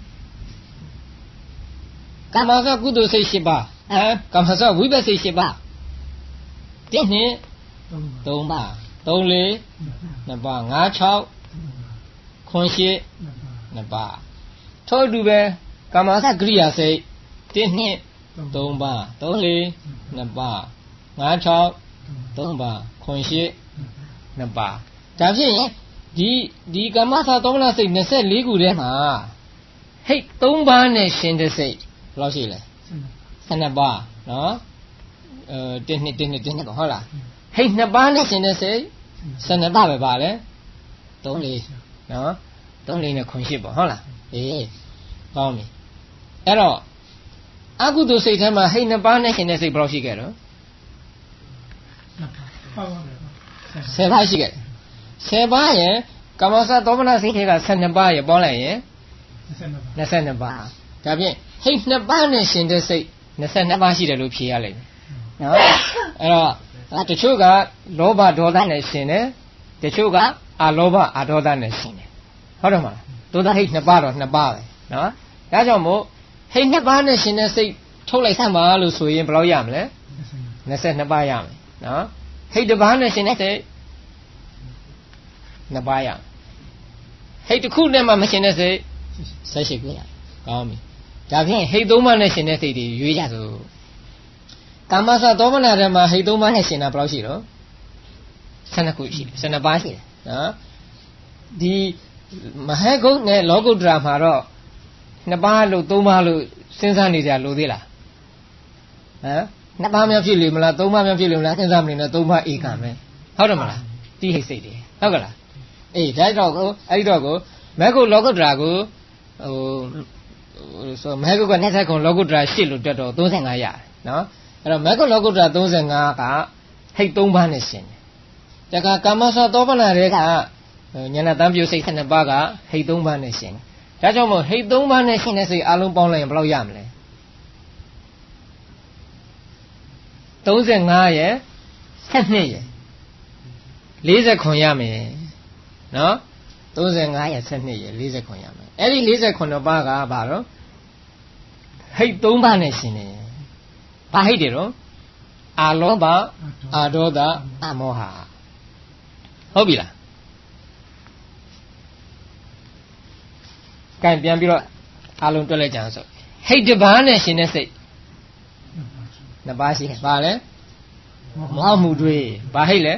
ကာမစကုသိုလ်စိတ်၈ပါးအဲကာမစဝိပဿစိတ်၈ပါးတစ်နှစ်၃ပါး၃လေးနှစ်ပါး၅၆ခွန်၈နှစ်ပါးထို့အတူပဲကာမစကရိယာစိတ်တစ်နှစ်၃ပါး၃လေးနှစ်ပါး၅၆၃ပါးခွန်၈နှစ်ပါးဒါဖြစ်ရင်ဒီဒီကာမစသောမနစိတ်၂၄ခုထဲမှာဟိတ်၃ပါးနဲ့ရှင်တဲ့စိတ်ဘယ်လောက်ရှိလဲ၁၂ပါးနော်အဲတစ်နှစ်တစ်နှစ်တစ်နှစ်ဟုတ်လားဟိတ်နှစ်ပါးနဲ့ရှင်တဲ့စိတ်၁၂ပါးပဲပါလဲ၃လေးနော်၃လေးနဲ့ခွန်၈ပေါ့ဟုတ်လားအေးကောင်းပြီအဲ့တော့အကုသိုလ်စိတ်ထဲမှာဟိတ်နှစ်ပါးနဲ့ရှင်တဲ့စိတ်ဘယ်လောက်ရှိခဲ့တော့ဆယ်ပါးရှိခဲ့ဆယ်ပါးရဲ့ကာမစသောမနစိတ်တွေက၁၂ပါးရဲ့ပေါင်းလိုက်ရင်၂၂ပါးဒါဖြင့်ဟိတ်နှစ်ပါးနဲ့ရှင်တဲ့စိတ်၂၂ပါးရှိတယ်လို့ဖြေရလိမ့်မယ်နော်အဲ့တော့တချို့ကလောဘဒေါသနဲ့ရှင်တယ်တချို့ကအလောဘအဒေါသနဲ့ရှင်တယ်ဟုတ်တယ်မလားသို့သောဟိတ်နှစ်ပါးတော့နှစ်ပါးပဲနော်ဒါကြောင့်မို့ဟိတ်နှစ်ပါးနဲ့ရှင်တဲ့စိတ်ထုတ်လိုက်ဆမ်းပါလို့ဆိုရင်ဘယ်လောက်ရမလဲ၂၂ပါးရမယ်နော်ဟိတ်တစ်ပါးနဲ့ရှင်တဲ့စိတ်နှစ်ပါးရဟိတ်တစ်ခုနဲ့မှမရှင်တဲ့စိတ်၁၈ခုရကောင်းပြီဒါဖြင့်ဟိတ်သုံးပါးနဲ့ရှင်တဲ့စိတ်တွေရွေးကြစို့ကာမစသောမနထဲမှာဟိတ်သုံးပါးနဲ့ရှင်တာဘယ်လောက်ရှိတော့၁၂ခုရှိတယ်၁၂ပါးရှိတယ်နော်ဒီမဟဂုတ်နဲ့လောကုတ္တရာမှာတော့နှစ်ပါးလို့သုံးပါးလို့စဉ်းစားနေကြလို့သေးလားဟမ်နှစ်ပါးများဖြစ်လိမ့်မလားသုံးပါးများဖြစ်လိမ့်မလားစဉ်းစားမနေနဲ့သုံးပါးဧကံပဲဟုတ်တယ်မလားတိဟိတ်စိတ်တွေဟုတ်ကလားအေးဒါတော့ကိုအဲ့ဒီတော့ကိုမဟဂုတ်လောကုတ္တရာကိုဟိုဆိုမဟဂုတ်က၂၀ခုလောကုတ္တရာ၈လို့တွက်တော့၃၅ရတယ်နော်အဲ့တော့မဟဂုတ်လောကုတ္တရာ၃၅ကဟိတ်၃ပါးနဲ့ရှင်တယ်တခါကာမစသောပနာတွေကဉာဏတံပြုစိတ်၁၂ပါးကဟိတ်၃ပါးနဲ့ရှင်တယ်ဒါကြောင့်မို့ဟိတ်၃ပါးနဲ့ရှင်တဲ့စိတ်အလုံးပေါင်းလိုက်ရင်ဘယ်လောက်ရမလဲ၃၅ရဲ့၁၂ရဲ့၄၀ခွန်ရမယ်နော်၃၅ရဲ့၁၂ရဲ့၄၀ခွန်ရမယ်အဲ့ဒီ၄၀ခွန်ပါးကဘာတော့ဟိတ်၃ပါးနဲ့ရှင်တယ်ဘာဟိတ်တယ်တော့အာလောဘအာဒေါသအမောဟဟုတ်ပြီလားကဲပြန်ပြီးတော့အလုံးတွက်လိုက်ကြအောင်ဆိုဟိတ်တစ်ပါးနဲ့ရှင်တဲ့စိတ်နှစ်ပါးရှိတယ်ဘာလဲမောဟမှုတွေဘာဟိတ်လဲ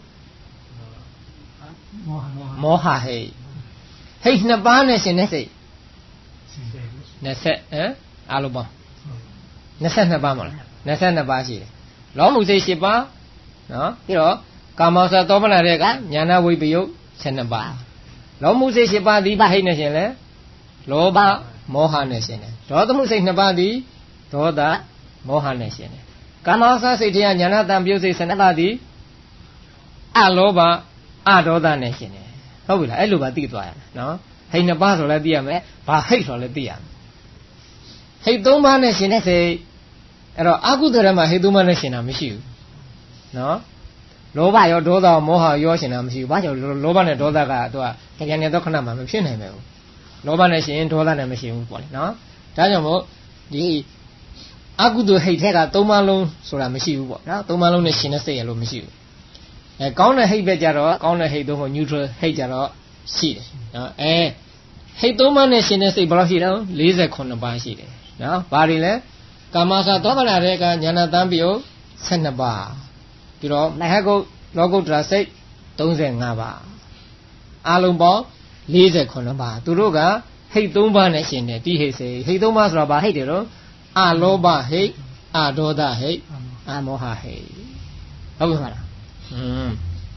မောဟဟိတ်ဟိတ်နှစ်ပါးနဲ့ရှင်တဲ့စိတ်၂၀ဟမ်အလုံးပေါင်း၂၂ပါးမလား၂၂ပါးရှိတယ်လောမှုစိတ်၈ပါးနော်ပြီးတော့ကာမောစသောမနတဲ့ကညာနာဝိပယုတ်၁၂ပါးလောမှုစိတ်၈ပါးဒီဘာဟိတ်နဲ့ရှင်လဲလောဘမောဟနဲ့ရှင်တယ်ဒေါသမှုစိတ်နှစ်ပါးသည်ဒေါသမောဟနဲ့ရှင်တယ်ကာမောစစိတ်တရားညာနာတံပြုစိတ်၁၂ပါးသည်အလောဘအဒေါသနဲ့ရှင်တယ်ဟုတ်ပြီလားအဲ့လိုပါသိသွားရမယ်နော်ဟိတ်နှစ်ပါးဆိုလည်းသိရမယ်ဘာဟိတ်ဆိုလည်းသိရမယ်ဟိတ်သုံးပါးနဲ့ရှင်တဲ့စိတ်အဲ့တော့အကုသိုလ်ထဲမှာဟိတ်သုံးပါးနဲ့ရှင်တာမရှိဘူးနော်လောဘရောဒေါသရောမောဟရောရှင်တာမရှိဘူးဘာကြောင့်လောဘနဲ့ဒေါသကသူကကြံနေတော့ခဏမှမဖြစ်နိုင်ပဲဘူးလောဘနဲ့ရှင်ဒေါသနဲ့မရှင်ဘူးပေါ့လေနော်ဒါကြောင့်မို့ဒီအကုသိုလ်ဟိတ်ထက်ကသုံးပါးလုံးဆိုတာမရှိဘူးပေါ့နော်သုံးပါးလုံးနဲ့ရှင်တဲ့စိတ်ရလို့မရှိဘူးအဲကောင်းတဲ့ဟိတ်ပဲကြတော့ကောင်းတဲ့ဟိတ်သုံးကို neutral ဟိတ်ကြတော့ရှိတယ်နော်အဲဟိတ်သုံးပါးနဲ့ရှင်တဲ့စိတ်ဘယ်လောက်ရှိတော့၄၈ပါးရှိတယ်နော်ဘာတွေလဲကာမစသောမနတဲ့ကညာနာတံပြု၁၂ပါးပြီးတော့မဟဂုတ်လောကုတ္တရာစိတ်၃၅ပါးအလုံးပေါင်းလေးဆက်ခုနှစ်ပါးသူတို့ကဟိတ်သုံးပါးနဲ့ရှင်တယ်တိဟိတ်စေဟိတ်သုံးပါးဆိုတာဘာဟိတ်တယ်တော့အလောဘဟိတ်အဒေါသဟိတ်အမောဟဟိတ်ဟုတ်ပြီမလားอืม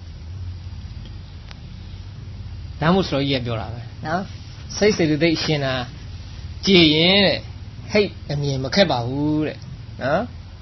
ဒါမှမဟုတ်ကြီးကပြောတာပဲနော်စိတ်စေတသိက်ရှင်တာကြည်ရင်တဲ့ဟိတ်အမြင်မခက်ပါဘူးတဲ့နော်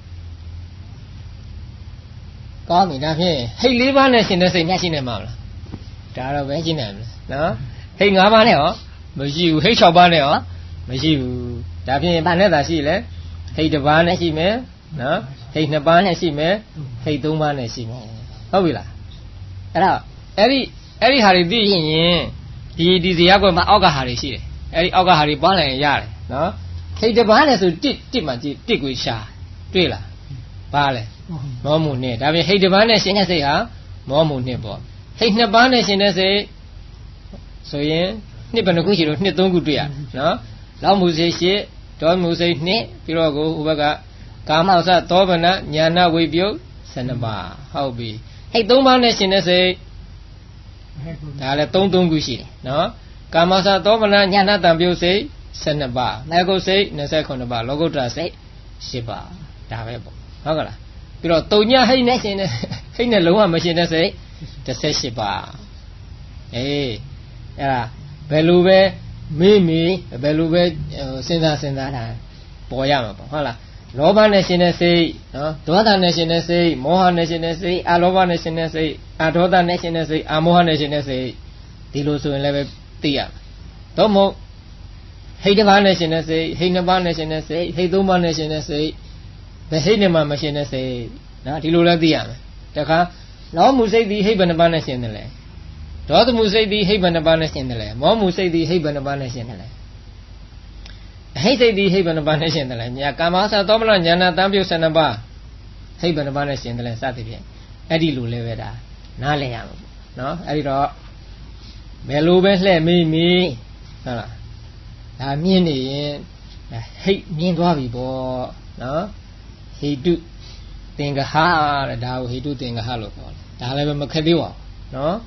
ကောင်းပြီဒါဖြင့်ဟိတ်လေးပါးနဲ့ရှင်တဲ့စိတ်မျှရှိနေမှာမလားဒါတော့ပဲရှိနေမှာနော်ဟိတ်ငါးပါးနဲ့ဟောမရှိဘူးဟိတ်၆ပါးနဲ့ဟောမရှိဘူးဒါဖြင့်ဘာနဲ့သာရှိလဲဟိတ်တစ်ပါးနဲ့ရှိမယ်နော်ဟိတ်နှစ်ပါးနဲ့ရှိမယ်ဟိတ်သုံးပါးနဲ့ရှိမယ်ဟုတ်ပြီလားအဲ့တော့အဲ့ဒီအဲ့ဒီဟာတွေသိရင်ဒီဒီဇေယျကွက်မှာအောက်ကဟာတွေရှိတယ်အဲ့ဒီအောက်ကဟာတွေပွားလိုက်ရင်ရတယ်နော်ဟိတ်တစ်ပါးနဲ့ဆိုတစ်တစ်မှကြည့်တစ်ကိုရှာတွေ့လားဘာလဲမောမှုနှစ်ဒါပြင်ဟိတ်တစ်ပါးနဲ့ရှင်တဲ့စိတ်ဟာမောမှုနှစ်ပေါ့ဟိတ်နှစ်ပါးနဲ့ရှင်တဲ့စိတ်ဆိုရင်နှစ်ဘယ်နှခုရှိတော့နှစ်သုံးခုတွေ့ရနော်လောက်မှုစိတ်ရှိဒေါမှုစိတ်နှစ်ပြီးတော့ကိုဟိုဘက်ကကာမောသသောဗနညာဏဝိပယုတ်ဆယ်နှစ်ပါးဟုတ်ပြီဟိတ်သုံးပါးနဲ့ရှင်တဲ့စိတ်ဒါလည်းသုံးသုံးခုရှိတယ်နော်ကာမောသသောဗနညာဏတံပြုတ်စိတ်ဆယ်နှစ်ပါးမေဂုတ်စိတ်နှစ်ဆယ်ခုနှစ်ပါးလောကုတ္တရစိတ်ရှစ်ပါးဒါပဲပေါ့ဟုတ်ကလားပြီးတော့တုံညဟိတ်နဲ့ရှင်တဲ့ဟိတ်နဲ့လုံးဝမရှင်တဲ့စိတ်တစ်ဆယ်ရှစ်ပါးအေးအဲ့ဒါဘယ်လိုပဲမေးမေးဘယ်လိုပဲစဉ်းစားစဉ်းစားတာပေါ်ရမှာပေါ့ဟုတ်လားလောဘနဲ့ရှင်တဲ့စိတ်နော်ဒေါသနဲ့ရှင်တဲ့စိတ်မောဟနဲ့ရှင်တဲ့စိတ်အလောဘနဲ့ရှင်တဲ့စိတ်အဒေါသနဲ့ရှင်တဲ့စိတ်အမောဟနဲ့ရှင်တဲ့စိတ်ဒီလိုဆိုရင်လည်းပဲသိရမယ်တော့မဟုတ်ဟိတ်တစ်ပါးနဲ့ရှင်တဲ့စိတ်ဟိတ်နှစ်ပါးနဲ့ရှင်တဲ့စိတ်ဟိတ်သုံးပါးနဲ့ရှင်တဲ့စိတ်ဘယ်ဟိတ်နဲ့မှမရှင်တဲ့စိတ်နော်ဒီလိုလည်းသိရမယ်တခါလောမှုစိတ်ဒီဟိတ်ဘယ်နှပါးနဲ့ရှင်တယ်လဲဒေါသမှုစိတ်ဒီဟိတ်ဘယ်နှပါးနဲ့ရှင်တယ်လဲမောမှုစိတ်ဒီဟိတ်ဘယ်နှပါးနဲ့ရှင်တယ်လဲဟိတ်စိတ်ဒီဟိတ်ဘယ်နှပါးနဲ့ရှင်တယ်လဲညာကာမသသောမလညာဏတံပြုတ်ဆယ်နှစ်ပါးဟိတ်ဘယ်နှပါးနဲ့ရှင်တယ်လဲစသဖြင့်အဲ့ဒီလိုလည်းပဲဒါနားလည်ရမှာပေါ့နော်အဲ့ဒီတော့ဘယ်လိုပဲလှဲ့မိမိဟုတ်လားဒါမြင်နေရင်ဟိတ်မြင်သွားပြီပေါ့နော်ဟိတုသင်္ကဟတဲ့ဒါကိုဟိတုသင်္ကဟလို့ခေါ်တယ်ဒါလည်းပဲမခက်သေးပါဘူးနော်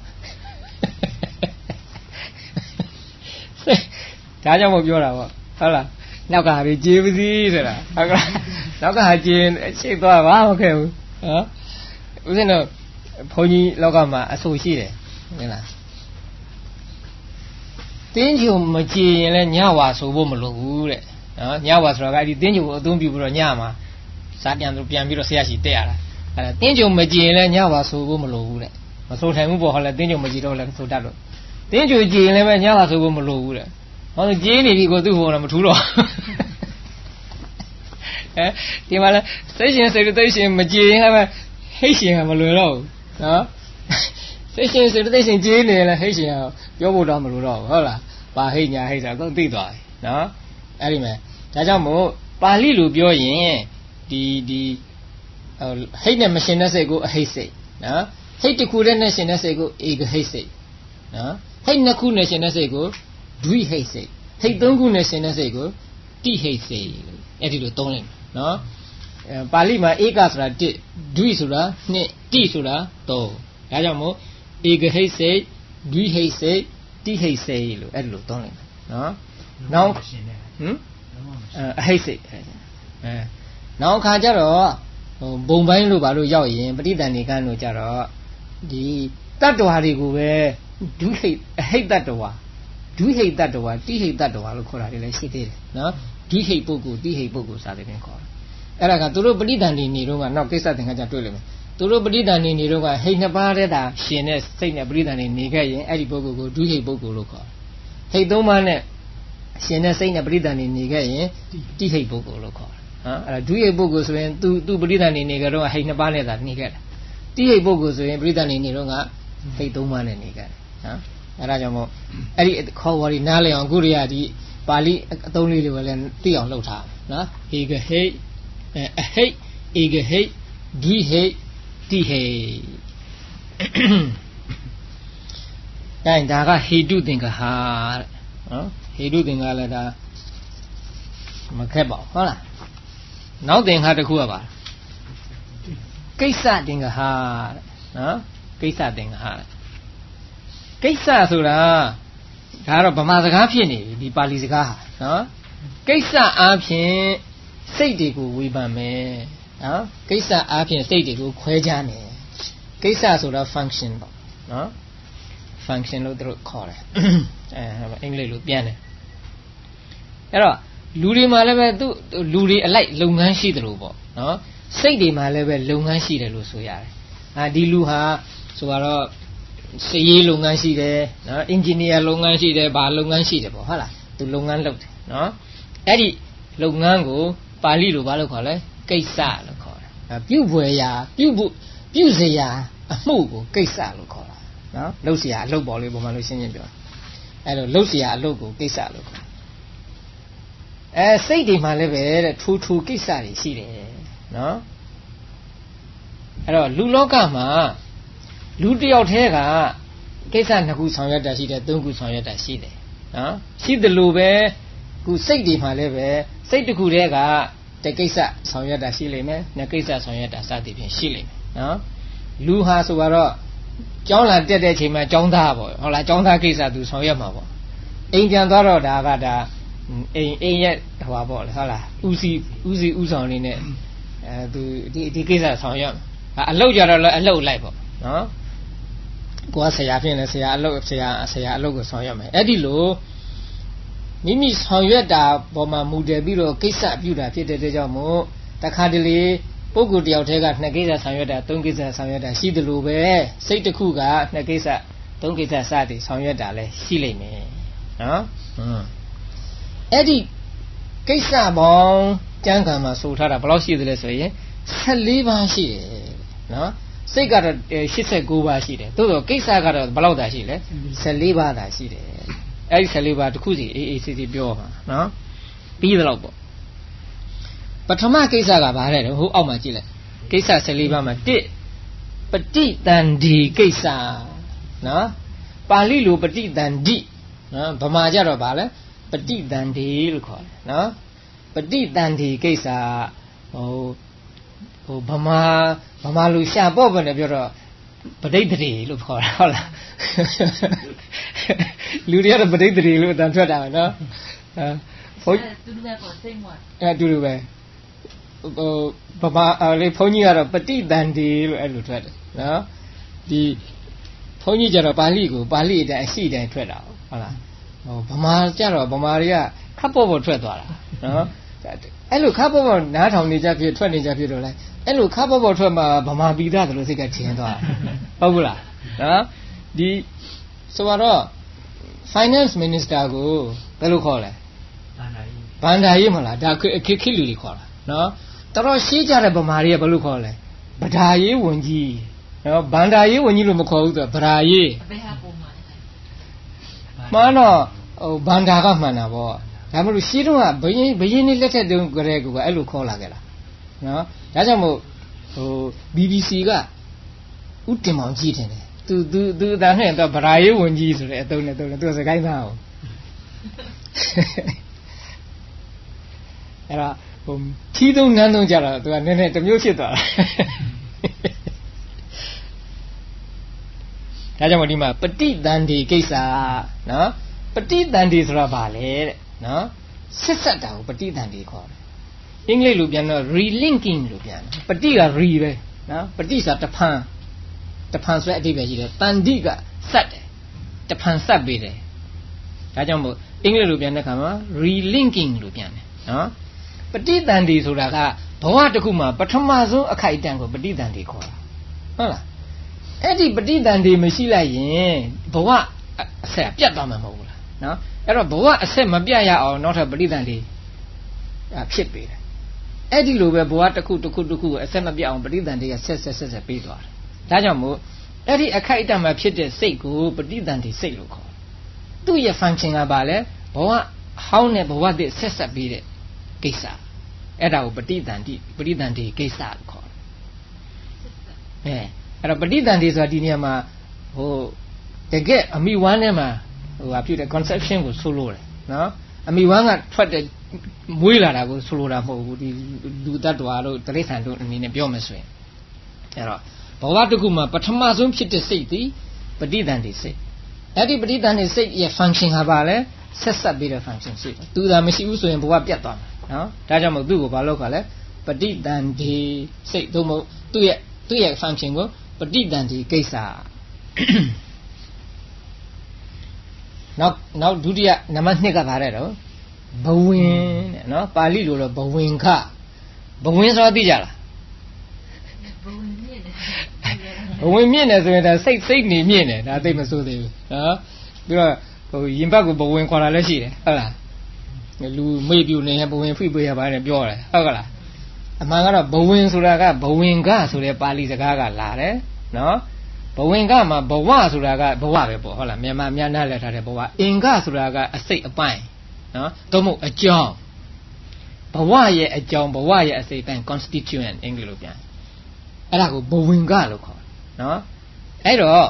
ဒါကြောင့်မပြောတာပေါ့ဟုတ်လားနောက်ကဟာတွေကြေးပါစီဆိုတာဟုတ်ကလားနောက်ကဟာကြေးရှိသွားပါမခဲ့ဘူးနော်ဦးဇင်းတို့ဘုန်းကြီးလောကမှာအဆိုရှိတယ်ဟုတ်လားတင်းချုံမကြေးရင်လည်းညဝါဆိုဖို့မလိုဘူးတဲ့နော်ညဝါဆိုတော့ကအဲ့ဒီတင်းချုံကိုအသုံးပြုပြီးတော့ညမှာစားပြန်သူပြန်ပြီးတော့ဆရာရှိတက်ရတာအဲ့ဒါတင်းချုံမကြေးရင်လည်းညဝါဆိုဖို့မလိုဘူးတဲ့မဆိုထိုင်ဘူးပေါ့ဟောလဲတင်းချုံမကြေးတော့လည်းဆိုတတ်လို့တင်းချုံကြေးရင်လည်းပဲညဝါဆိုဖို့မလိုဘူးတဲ့ဟောကြေးနေပြီကိုသူ့ဟောတော့မထူးတော့အဲဒီမှာလဲစိတ်ရှင်စိတ်သိရှင်မကြေးရင်လည်းဟိတ်ရှင်ကမလွယ်တော့ဘူးနော်စိတ်ရှင်စိတ်သိရှင်ကြေးနေလဲဟိတ်ရှင်ကပြောဖို့တော့မလိုတော့ဘူးဟုတ်လားပါဟိတ်ညာဟိတ်ဆိုတော့သိသွားပြီနော်အဲ့ဒီမဲ့ဒါကြောင့်မို့ပါဠိလိုပြောရင်ဒီဒီဟိတ်နဲ့မရှင်တဲ့စိတ်ကိုအဟိတ်စိတ်နော်ဟိတ်တစ်ခုတည်းနဲ့ရှင်တဲ့စိတ်ကိုဧကဟိတ်စိတ်နော်ဟိတ်နှစ်ခုနဲ့ရှင်တဲ့စိတ်ကိုဒွိဟိတ်စိတ်ဟိတ်သုံးခုနဲ့ရှင်တဲ့စိတ်ကိုတိဟိတ်စိတ်အဲ့ဒီလိုသုံးလိုက်နော်ပါဠိမှာဧကဆိုတာတစ်ဒွိဆိုတာနှစ်တိဆိုတာသုံးဒါကြောင့်မို့ဧကဟိတ်စိတ်ဒွိဟိတ်စိတ်တိဟိတ်စိတ်လို့အဲ့ဒီလိုသုံးလိုက်နော်နောက်ဟမ်အဟိတ်စိတ်အဲနောက်ခါကျတော့ဟိုဘုံပိုင်းလို့ဘာလို့ရောက်ရင်ပဋိသန္ဓေကံလို့ကြတော့ဒီတတ္တဝါတွေကိုပဲဒုဟိတ်အဟိတ်တတ္တဝါဒုဟိတ်တတ္တဝါတိဟိတ်တတ္တဝါလို့ခေါ်တာတွေလည်းရှိသေးတယ်နော်ဒုဟိတ်ပုဂ္ဂိုလ်တိဟိတ်ပုဂ္ဂိုလ်စသဖြင့်ခေါ်တယ်အဲ့ဒါကသူတို့ပဋိသန္ဓေနေတော့ကနောက်ကိစ္စသင်္ခါကျတွေ့လိမ့်မယ်သူတို့ပဋိသန္ဓေနေတော့ကဟိတ်နှစ်ပါးတည်းသာရှင်တဲ့စိတ်နဲ့ပဋိသန္ဓေနေခဲ့ရင်အဲ့ဒီပုဂ္ဂိုလ်ကိုဒုဟိတ်ပုဂ္ဂိုလ်လို့ခေါ်တယ်ဟိတ်သုံးပါးနဲ့ရှင်တဲ့စိတ်နဲ့ပဋိသန္ဓေနေခဲ့ရင်တိဟိတ်ပုဂ္ဂိုလ်လို့ခေါ်တယ်နော်အဲ့ဒါဒုဟိတ်ပုဂ္ဂိုလ်ဆိုရင်သူသူပဋိသန္ဓေနေကြတော့ဟိတ်နှစ်ပါးနဲ့သာနေခဲ့တယ်တိဟိတ်ပုဂ္ဂိုလ်ဆိုရင်ပဋိသန္ဓေနေတော့ကဟိတ်သုံးပါးနဲ့နေခဲ့တယ်နော်အဲ့ဒါကြောင့်မို့အဲ့ဒီခေါ်ဝါဒီနားလည်အောင်ကုရိယာဒီပါဠိအသုံးလေးတွေကိုလည်းသိအောင်လုပ်ထားနော်ဧကဟိတ်အဟိတ်ဧကဟိတ်ဒွိဟိတ်တိဟိတ်အဲ့ဒါကဟိတုသင်္ကဟာတဲ့နော်ဟိတုသင်္ကလည်းဒါမခက်ပါဘူးဟုတ်လားနောက်သင်္ကဟာတစ်ခုကပါကိစ္စသင်္ကဟာတဲ့နော်ကိစ္စသင်္ကဟာကိစ္စဆိုတာဒါကတော့ဗမာစကားဖြစ်နေပြီဒီပါဠိစကားဟာနော်ကိစ္စအားဖြင့်စိတ်တွေကိုဝေဖန်မယ်နော်ကိစ္စအားဖြင့်စိတ်တွေကိုခွဲခြားမယ်ကိစ္စဆိုတာ function ပေါ့နော် function လို့သူတို့ခေါ်တယ်အဲအင်္ဂလိပ်လိုပြန်တယ်အဲ့တော့လူတွေမှာလည်းပဲသူလူတွေအလိုက်လုပ်ငန်းရှိတယ်လို့ပေါ့နော်စိတ်တွေမှာလည်းပဲလုပ်ငန်းရှိတယ်လို့ဆိုရတယ်အာဒီလူဟာဆိုတော့စည်ရေးလုပ်ငန်းရှိတယ်နော်အင်ဂျင်နီယာလုပ်ငန်းရှိတယ်ဘာလုပ်ငန်းရှိတယ်ပေါ့ဟုတ်လားသူလုပ်ငန်းလုပ်တယ်နော်အဲ့ဒီလုပ်ငန်းကိုပါဠိလိုဘာလို့ခေါ်လဲကိစ္စလို့ခေါ်တယ်ပြုဖွယ်ရာပြုဖို့ပြုစရာအမှုကိုကိစ္စလို့ခေါ်တာနော်လုပ်စရာအလုပ်ပေါ်လေးပုံမှန်လို့ရှင်းရှင်းပြောအဲ့လိုလုပ်စရာအလုပ်ကိုကိစ္စလို့ခေါ်အဲစိတ်တွေမှာလည်းပဲတဲ့ထူထူကိစ္စတွေရှိတယ်နော်အဲ့တော့လူလောကမှာလူတယောက်တည်းကကိစ္စနှစ်ခုဆောင်ရွက်တာရှိတယ်သုံးခုဆောင်ရွက်တာရှိတယ်နော်ရှိတယ်လို့ပဲခုစိတ်တွေမှာလည်းပဲစိတ်တစ်ခုတည်းကတကိစ္စဆောင်ရွက်တာရှိလိမ့်မယ်နှစ်ကိစ္စဆောင်ရွက်တာစသည်ဖြင့်ရှိလိမ့်မယ်နော်လူဟာဆိုတော့ကျောင်းလာတက်တဲ့ချိန်မှာကျောင်းသားပေါ့ဟုတ်လားကျောင်းသားကိစ္စသူဆောင်ရွက်မှာပေါ့အိမ်ပြန်သွားတော့ဒါကဒါအိမ်အိမ်ရဲ့ဟိုပါပေါ့လေဟုတ်လားဦးစီဦးစီဦးဆောင်နေနဲ့အဲသူဒီဒီကိစ္စဆောင်ရွက်အလုပ်ကြတော့အလုပ်လိုက်ပေါ့နော်ကိုကဆရာဖြစ်နေဆရာအလုပ်ဆရာဆရာအလုပ်ကိုဆောင်ရွက်မယ်အဲ့ဒီလိုမိမိဆောင်ရွက်တာပေါ်မှာမူတည်ပြီးတော့ကိစ္စပြုတာဖြစ်တဲ့အတွက်ကြောင့်မို့တခါတလေပုဂ္ဂိုလ်တယောက်တည်းကနှစ်ကိစ္စဆောင်ရွက်တာသုံးကိစ္စဆောင်ရွက်တာရှိတယ်လို့ပဲစိတ်တစ်ခုကနှစ်ကိစ္စသုံးကိစ္စစသည်ဆောင်ရွက်တာလည်းရှိလိမ့်မယ်နော်ဟွန်းအဲ့ဒီကိစ္စပေါင်းကျမ်းဂန်မှာဆိုထားတာဘယ်လောက်ရှိသလဲဆိုရင်ဆယ်လေးပါးရှိတယ်နော်စိတ်ကတော့ရှစ်ဆယ့်ကိုးပါးရှိတယ်သို့တော့ကိစ္စကတော့ဘယ်လောက်သာရှိလဲဆယ်လေးပါးသာရှိတယ်အဲ့ဒီဆယ်လေးပါးတစ်ခုစီအေးအေးဆေးဆေးပြောပါနော်ပြီးသလောက်ပေါ့ပထမကိစ္စကဘာလဲဟိုအောက်မှာကြည့်လိုက်ကိစ္စဆယ်လေးပါးမှာတစ်ပฏิတန္ဒီကိစ္စနော်ပါဠိလိုပฏิတန္ဒီနော်ဗမာကြတော့ဘာလဲပฏิတန္ဒီလို့ခေါ်တယ်နော်ပฏิတန္ဒီကိစ္စဟိုဟိုဗမာဗမာလူရှာပေါ့ပဲနဲ့ပြောတော့ပဋိသန္ဓေလို့ခေါ်တာဟုတ်လားလူတွေကတော့ပဋိသန္ဓေလို့အတန်ထွက်တာပဲနော်အဲဘုန်းကြီးတူတူပဲပေါ့စိတ်မွတ်အဲတူတူပဲဟိုဗမာလေဘုန်းကြီးကတော့ပฏิတန္ဓေလို့အဲ့လိုထွက်တယ်နော်ဒီဘုန်းကြီးကျတော့ပါဠိကိုပါဠိအတိုင်းအရှိတိုင်းထွက်တာဟုတ်လားဟိုဗမာကျတော့ဗမာတွေကခပ်ပေါ်ပေါ်ထွက်သွားတာနော်အဲ့လိုခါပေါ်ပေါ်နားထောင်နေကြဖြစ်ထွက်နေကြဖြစ်တော့လဲအဲ့လိုခါပေါ်ပေါ်ထွက်မှာဗမာပြည်သားတို့စိတ်ကထင်သွားဟုတ်ဘူးလားနော်ဒီဆိုတော့ finance minister ကိုဘယ်လိုခေါ်လဲဘန္ဒာရေးမလားဒါခေခေလူတွေခေါ်တာနော်တော်တော်ရှင်းကြတဲ့ဗမာတွေကဘယ်လိုခေါ်လဲဗဒါရေးဝန်ကြီးနော်ဘန္ဒာရေးဝန်ကြီးလို့မခေါ်ဘူးသူကဗဒါရေးမှန်တော့ဟိုဘန္ဒာကမှန်တာပေါ့ဒါမှမဟုတ်ရှင်းတော့ဘယင်းဘယင်းလေးလက်ထက်တုန်းကတည်းကအဲ့လိုခေါ်လာခဲ့လားနော်ဒါကြောင့်မို့ဟို B B C ကဥတင်မောင်ကြည့်တယ်သူသူသူအတန်းနဲ့တော့ဗရာရေးဝန်ကြီးဆိုတဲ့အတုံးနဲ့တုံးနဲ့သူကစကိုင်းသားအောင်အဲ့တော့ဟိုထီးသုံးနန်းသုံးကြတော့သူကနည်းနည်းတစ်မျိုးဖြစ်သွားတာဒါကြောင့်မို့ဒီမှာပฏิတန္ဓေကိစ္စနော်ပฏิတန္ဓေဆိုတာဘာလဲတဲ့နော်ဆက်ဆက်တာကိုပฏิတန္ဓေခေါ်တယ်အင်္ဂလိပ်လိုပြန်တော့ relinking လို့ပြန်တယ်ပฏิက re ပဲနော်ပฏิဆိုတာတဖန်တဖန်ဆိုတဲ့အဓိပ္ပာယ်ရှိတယ်တန္ဓိကဆက်တယ်တဖန်ဆက်ပေးတယ်ဒါကြောင့်မို့အင်္ဂလိပ်လိုပြန်တဲ့အခါမှာ relinking လို့ပြန်တယ်နော်ပฏิတန္ဓေဆိုတာကဘဝတစ်ခုမှာပထမဆုံးအခိုက်အတန့်ကိုပฏิတန္ဓေခေါ်တာဟုတ်လားအဲ့ဒီပฏิတန္ဓေမရှိလိုက်ရင်ဘဝအဆက်ပြတ်သွားမှာမဟုတ်ဘူးလားနော်အဲ့တော့ဘဝအဆက်မပြတ်ရအောင်နောက်ထပ်ပฏิတန္ဓေဖြစ်ပေးတယ်အဲ့ဒီလိုပဲဘဝတစ်ခုတစ်ခုတစ်ခုအဆက်မပြတ်အောင်ပฏิတန္ဓေကဆက်ဆက်ဆက်ဆက်ပေးသွားတယ်ဒါကြောင့်မို့အဲ့ဒီအခိုက်အတန့်မှာဖြစ်တဲ့စိတ်ကိုပฏิတန္ဓေစိတ်လို့ခေါ်တယ်သူ့ရဲ့ function ကဘာလဲဘဝဟောင်းတဲ့ဘဝတည်းဆက်ဆက်ပေးတဲ့ကိစ္စအဲ့ဒါကိုပฏิတန္ဓေပฏิတန္ဓေကိစ္စလို့ခေါ်တယ်အဲအဲ့တော့ပฏิတန္ဓေဆိုတာဒီနေရာမှာဟိုတကယ်အမိဝမ်းထဲမှာဟိုဟာဖြစ်တဲ့ conception ကိုဆိုလိုတယ်နော်အမိဝမ်းကထွက်တဲ့မွေးလာတာကိုဆိုလိုတာမဟုတ်ဘူးဒီလူတ attva တို့တိရစ္ဆာန်တို့အနေနဲ့ပြောမယ်ဆိုရင်အဲ့တော့ဘဝတစ်ခုမှာပထမဆုံးဖြစ်တဲ့စိတ်သည်ပฏิတန္ဓေစိတ်အဲ့ဒီပဋိသန္ဓေစိတ်ရဲ့ function ဟာပါလဲဆက်ဆက်ပြီးတဲ့ function ရှိတယ်သူသာမရှိဘူးဆိုရင်ဘဝပြတ်သွားမှာနော်ဒါကြောင့်မို့သူ့ကိုဘာလို့ခေါ်လဲပဋိသန္ဓေစိတ်သို့မဟုတ်သူ့ရဲ့သူ့ရဲ့ function ကိုပဋိသန္ဓေကိစ္စနောက်နောက်ဒုတိယနံပါတ်နှစ်ကပါတယ်တော့ဘဝင်တဲ့နော်ပါဠိလိုတော့ဘဝင်ခဘဝင်ဆိုတာသိကြလားဘဝင်မြင့်တယ်ဆိုရင်ဒါစိတ်စိတ်နေမြင့်တယ်ဒါသိမစိုးသေးဘူးနော်ပြီးတော့ဟိုရင်ဘတ်ကိုဘဝင်ခေါ်တာလည်းရှိတယ်ဟုတ်လားလူမေ့ပြူနေရင်ဘဝင်ဖိပေးရပါတယ်ပြောတယ်ဟုတ်ကလားအမှန်ကတော့ဘဝင်ဆိုတာကဘဝင်ကဆိုတဲ့ပါဠိစကားကလာတယ်နော်ဘဝင်ကမှာဘဝဆိုတာကဘဝပဲပေါ့ဟုတ်လားမြန်မာများနားလည်ထားတဲ့ဘဝအင်္ဂဆိုတာကအစိတ်အပိုင်းနော်သို့မဟုတ်အကြောင်းဘဝရဲ့အကြောင်းဘဝရဲ့အစိတ်ပိုင်း constituent အင်္ဂလိပ်လိုပြန်အဲ့ဒါကိုဘဝင်ကလို့ခေါ်နော်အဲ့တော့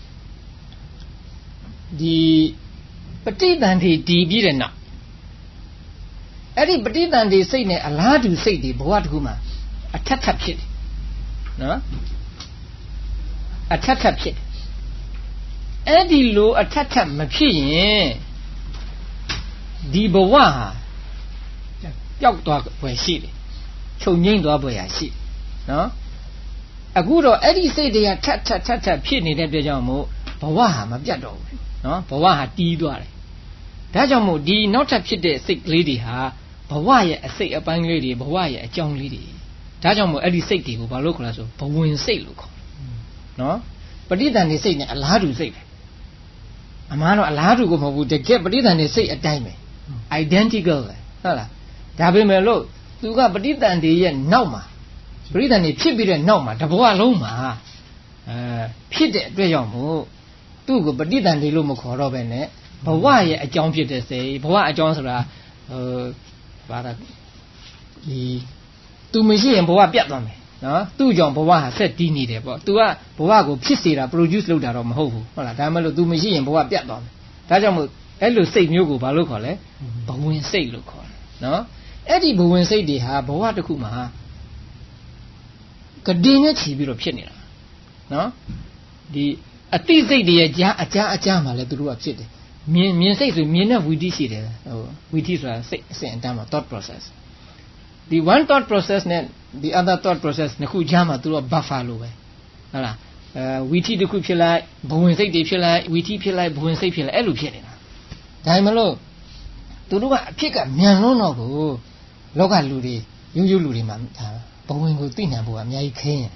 ဒီပဋိသန္ဓေတည်ပြီးတဲ့နောက်အဲ့ဒီပဋိသန္ဓေစိတ်နဲ့အလားတူစိတ်တွေဘဝတစ်ခုမှာအထက်ထပ်ဖြစ်တယ်နော်အထက်ထပ်ဖြစ်တယ်အဲ့ဒီလိုအထက်ထပ်မဖြစ်ရင်ဒီဘဝဟာပျောက်သွားွယ်ရှိတယ်ချုပ်ငိမ့်သွားွယ်ရရှိတယ်နော်အခုတော့အဲ့ဒီစိတ်တွေကထပ်ထပ်ထပ်ထပ်ဖြစ်နေတဲ့အတွက်ကြောင့်မို့ဘဝဟာမပြတ်တော့ဘူးနော်ဘဝဟာတီးသွားတယ်ဒါကြောင့်မို့ဒီနောက်ထပ်ဖြစ်တဲ့စိတ်ကလေးတွေဟာဘဝရဲ့အစိတ်အပိုင်းလေးတွေဘဝရဲ့အကြောင်းလေးတွေဒါကြောင့်မို့အဲ့ဒီစိတ်တွေကိုဘာလို့ခေါ်လဲဆိုဘဝင်စိတ်လို့ခေါ်နော်ပဋိသန္ဓေစိတ်နဲ့အလားတူစိတ်ပဲအမှန်တော့အလားတူကိုမဟုတ်ဘူးတကယ်ပဋိသန္ဓေစိတ်အတိုင်းပဲ identical ပဲဟုတ်လားဒါပေမဲ့လို့သူကပဋိသန္ဓေရဲ့နောက်မှာပဋိသန္ဓေဖြစ်ပြီးတဲ့နောက်မှာတဘဝလုံးမှာအဲဖြစ်တဲ့အတွက်ကြောင့်မို့သူ့ကိုပဋိသန္ဓေလို့မခေါ်တော့ပဲနဲ့ဘဝရဲ့အကြောင်းဖြစ်တဲ့စိတ်ဘဝအကြောင်းဆိုတာဟိုဘာလဲဒီသူမရှိရင်ဘဝပြတ်သွားမယ်နော်သူ့ကြောင့်ဘဝဟာဆက်တည်နေတယ်ပေါ့ तू ကဘဝကိုဖြစ်စေတာ produce လုပ်တာတော့မဟုတ်ဘူးဟုတ်လားဒါမှမဟုတ် तू မရှိရင်ဘဝပြတ်သွားမယ်ဒါကြောင့်မို့အဲ့လိုစိတ်မျိုးကိုဘာလို့ခေါ်လဲဘဝင်စိတ်လို့ခေါ်တယ်နော်အဲ့ဒီဘဝင်စိတ်တွေဟာဘဝတစ်ခုမှာကတိနဲ့ချီပြီးတော့ဖြစ်နေတာနော်ဒီအတိစိတ်တွေရဲ့ကြားအကြားအကြားမှာလဲသူတို့ကဖြစ်တယ်မြင်မြင်စိတ်ဆိုမြင်တဲ့ဝီတိရှိတယ်ဟိုဝီတိဆိုတာစိတ်အစဉ်အတန်းမှာ thought process ဒီ one thought process နဲ့ the other thought process နှစ်ခုကြားမှာသူတို့ buffer လို့ပဲဟုတ်လားအဲဝီတိတစ်ခုဖြစ်လိုက်ဘဝင်စိတ်တွေဖြစ်လိုက်ဝီတိဖြစ်လိုက်ဘဝင်စိတ်ဖြစ်လိုက်အဲ့လိုဖြစ်နေတာဒါမှမဟုတ်သူတို့ကအဖြစ်ကမြန်လွန်းတော့ကိုလောကလူတွေရိုးရိုးလူတွေမှာဘဝင်ကိုသိနိုင်ဖို့ကအများကြီးခင်းရင်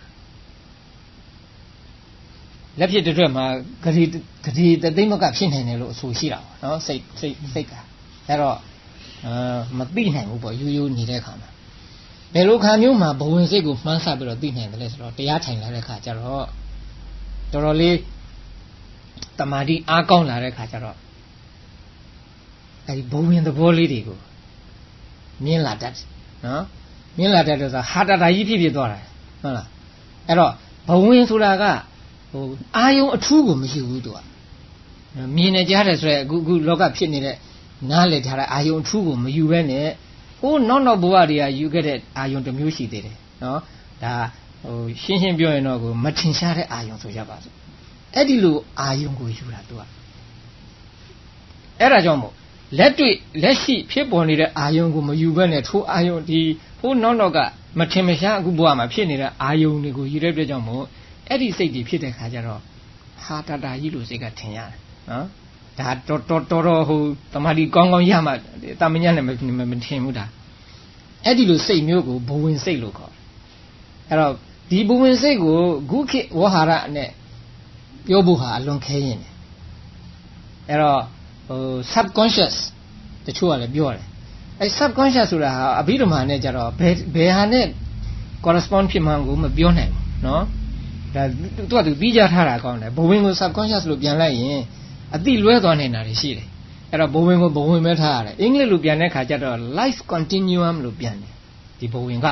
လက်ဖြစ်တဲ့အတွက်မှာဂတိဂတိတသိမ့်မကဖြစ်နိုင်တယ်လို့အဆိုရှိတာပေါ့နော်စိတ်စိတ်စိတ်ကအဲ့တော့အာမသိနိုင်ဘူးပေါ့ရိုးရိုးနေတဲ့အခါမှာဘယ်လိုခါမျိုးမှာဘဝင်စိတ်ကိုမှန်းဆပြီးတော့သိနိုင်တယ်လဲဆိုတော့တရားထိုင်လာတဲ့အခါကျတော့တော်တော်လေးတမာတိအားကောင်းလာတဲ့အခါကျတော့အဲ့ဒီဘဝင်သဘောလေးတွေကိုမြင်လာတတ်နော်မြင်လာတတ်လို့ဆိုဟာတာတာကြီးဖြစ်ဖြစ်သွားတာဟုတ်လားအဲ့တော့ဘဝင်ဆိုတာကဟိုအာယုံအထူးကိုမရှိဘူးသူကမြင်နေကြတယ်ဆိုရဲအခုအခုလောကဖြစ်နေတဲ့နားလည်ထားတဲ့အာယုံအထူးကိုမယူဘဲနဲ့ဟိုနောက်နောက်ဘဝတွေကယူခဲ့တဲ့အာယုံတစ်မျိုးရှိသေးတယ်နော်ဒါဟိုရှင်းရှင်းပြောရင်တော့ကိုမထင်ရှားတဲ့အာယုံဆိုရပါစို့အဲ့ဒီလိုအာယုံကိုယူတာသူကအဲ့ဒါကြောင့်မို့လက်တွေ့လက်ရှိဖြစ်ပေါ်နေတဲ့အာယုံကိုမယူဘဲနဲ့ထိုးအာယုံဒီဟိုနောက်နောက်ကမထင်မရှားအခုဘဝမှာဖြစ်နေတဲ့အာယုံတွေကိုယူတဲ့အတွက်ကြောင့်မို့အဲ့ဒီစိတ်တွေဖြစ်တဲ့ခါကျတော့ဟာတာတာကြီးလို့စိတ်ကထင်ရတယ်နော်ဒါတော်တော်တော်တော်ဟိုတမာတိကောင်းကောင်းရမှတာမညနဲ့မထင်ဘူးဒါအဲ့ဒီလိုစိတ်မျိုးကိုဘဝင်စိတ်လို့ခေါ်တယ်အဲ့တော့ဒီဘဝင်စိတ်ကိုဂုခေဝဟာရနဲ့ပြောဖို့ဟာအလွန်ခဲရင်တယ်အဲ့တော့ဟို subconscious တချို့ကလည်းပြောတယ်အဲ့ subconscious ဆိုတာဟာအဘိဓမ္မာနဲ့ကြတော့ဘယ်ဘယ်ဟာနဲ့ correspond ဖြစ်မှန်းကိုမပြောနိုင်ဘူးနော်ဒါသူကသူပြီးကြထားတာကောင်းတယ်ဘဝင်ကို subconscious လို့ပြန်လိုက်ရင်အတိလွဲသွားနေတာတွေရှိတယ်အဲ့တော့ဘဝင်ကိုဘဝင်ပဲထားရတယ်အင်္ဂလိပ်လိုပြန်တဲ့ခါကျတော့ life continuum လို့ပြန်တယ်ဒီဘဝင်က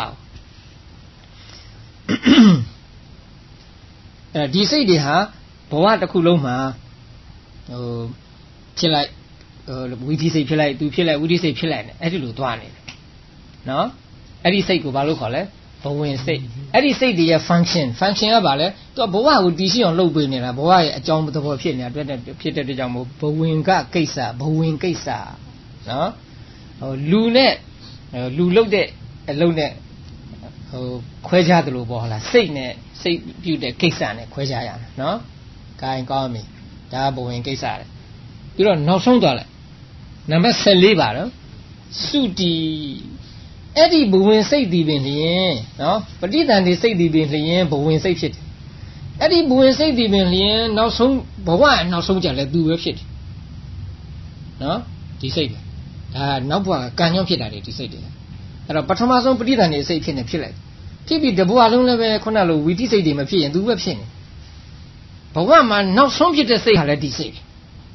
အဲ့ဒီစိတ်တွေဟာဘဝတစ်ခုလုံးမှာဟိုဖြစ်လိုက်ဟိုဝိသိစိတ်ဖြစ်လိုက်သူဖြစ်လိုက်ဝိသိစိတ်ဖြစ်လိုက်နေအဲ့ဒီလိုသွားနေတယ်နော်အဲ့ဒီစိတ်ကိုဘာလို့ခေါ်လဲဘဝင်စိတ်အဲ့ဒီစိတ်တွေရဲ့ function function ကဘာလဲသူကဘဝကိုတည်ရှိအောင်လုပ်ပေးနေတာဘဝရဲ့အကြောင်းသဘောဖြစ်နေတာအတွက်ဖြစ်တဲ့အတွက်ကြောင့်မို့ဘဝင်ကကိစ္စဘဝင်ကိစ္စနော်ဟိုလူနဲ့လူလုပ်တဲ့အလုပ်နဲ့ဟိုခွဲခြားတယ်လို့ပေါ့ဟုတ်လားစိတ်နဲ့စိတ်ပြုတဲ့ကိစ္စနဲ့ခွဲခြားရမယ်နော်။ကိုင်းကောင်းပြီဒါဘဝင်ကိစ္စလေပြီးတော့နောက်ဆုံးသွားလိုက်နံပါတ်ဆယ်လေးပါတော့စုတီအဲ့ဒီဘဝင်စိတ်ဒီပင်လျင်နော်ပဋိသန္ဓေစိတ်ဒီပင်လျင်ဘဝင်စိတ်ဖြစ်တယ်အဲ့ဒီဘဝင်စိတ်ဒီပင်လျင်နောက်ဆုံးဘဝနောက်ဆုံးကြလဲသူပဲဖြစ်တယ်နော်ဒီစိတ်ပဲဒါနောက်ဘဝကံကြောင့်ဖြစ်တာလေဒီစိတ်တွေအဲ့တော့ပထမဆုံးပဋိသန္ဓေစိတ်ဖြစ်နေဖြစ်လိုက်ဖြစ်ပြီးတဘဝလုံးလည်းပဲခုနလိုဝီတိစိတ်တွေမဖြစ်ရင်သူပဲဖြစ်နေဘဝမှာနောက်ဆုံးဖြစ်တဲ့စိတ်ဟာလည်းဒီစိတ်ပဲ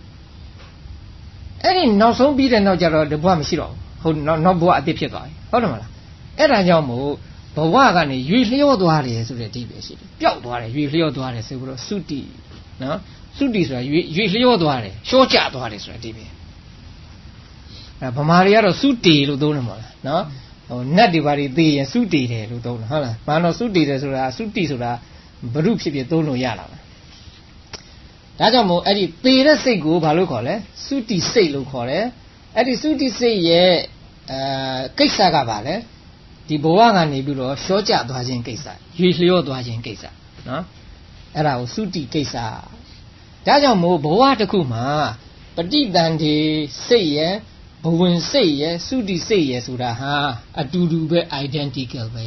အဲ့ဒီနောက်ဆုံးပြီးတဲ့နောက်ကျတော့တဘဝမရှိတော့ဘူးဟုတ်နောက်နောက်ဘဝအတိဖြစ်သွားပြီဟုတ်တယ်မလားအဲ့ဒါကြောင့်မို့ဘဝကနေရွေလျော့သွားတယ်ဆိုတဲ့အဓိပ္ပာယ်ရှိတယ်ပျောက်သွားတယ်ရွေလျော့သွားတယ်ဆိုပြီးတော့သုတိနော်သုတိဆိုတာရွေရွေလျော့သွားတယ်ရှော့ကျသွားတယ်ဆိုတဲ့အဓိပ္ပာယ်အဲဗမာတွေကတော့သုတေလို့သုံးတယ်မဟုတ်လားနော်ဟိုနတ်တွေဘာတွေသိရင်သုတေတယ်လို့သုံးတယ်ဟုတ်လားဘာလို့သုတေတယ်ဆိုတာသုတိဆိုတာဘ ᱹ ဖြစ်ဖြစ်သုံးလို့ရတာပါဒါကြောင့်မို့အဲ့ဒီသေတဲ့စိတ်ကိုဘာလို့ခေါ်လဲသုတိစိတ်လို့ခေါ်တယ်အဲ့ဒီသုတိစိတ်ရဲ့အဲကိစ္စကဘာလဲဒီဘဝကနေပြီးတော့ရှော့ကျသွားခြင်းကိစ္စရွေလျော့သွားခြင်းကိစ္စနော်အဲ့ဒါကိုသုတိကိစ္စဒါကြောင့်မို့ဘဝတစ်ခုမှာပဋိသန္ဓေစိတ်ရဲ့ဘဝင်စိတ်ရဲ့သုတိစိတ်ရဲ့ဆိုတာဟာအတူတူပဲ identical ပဲ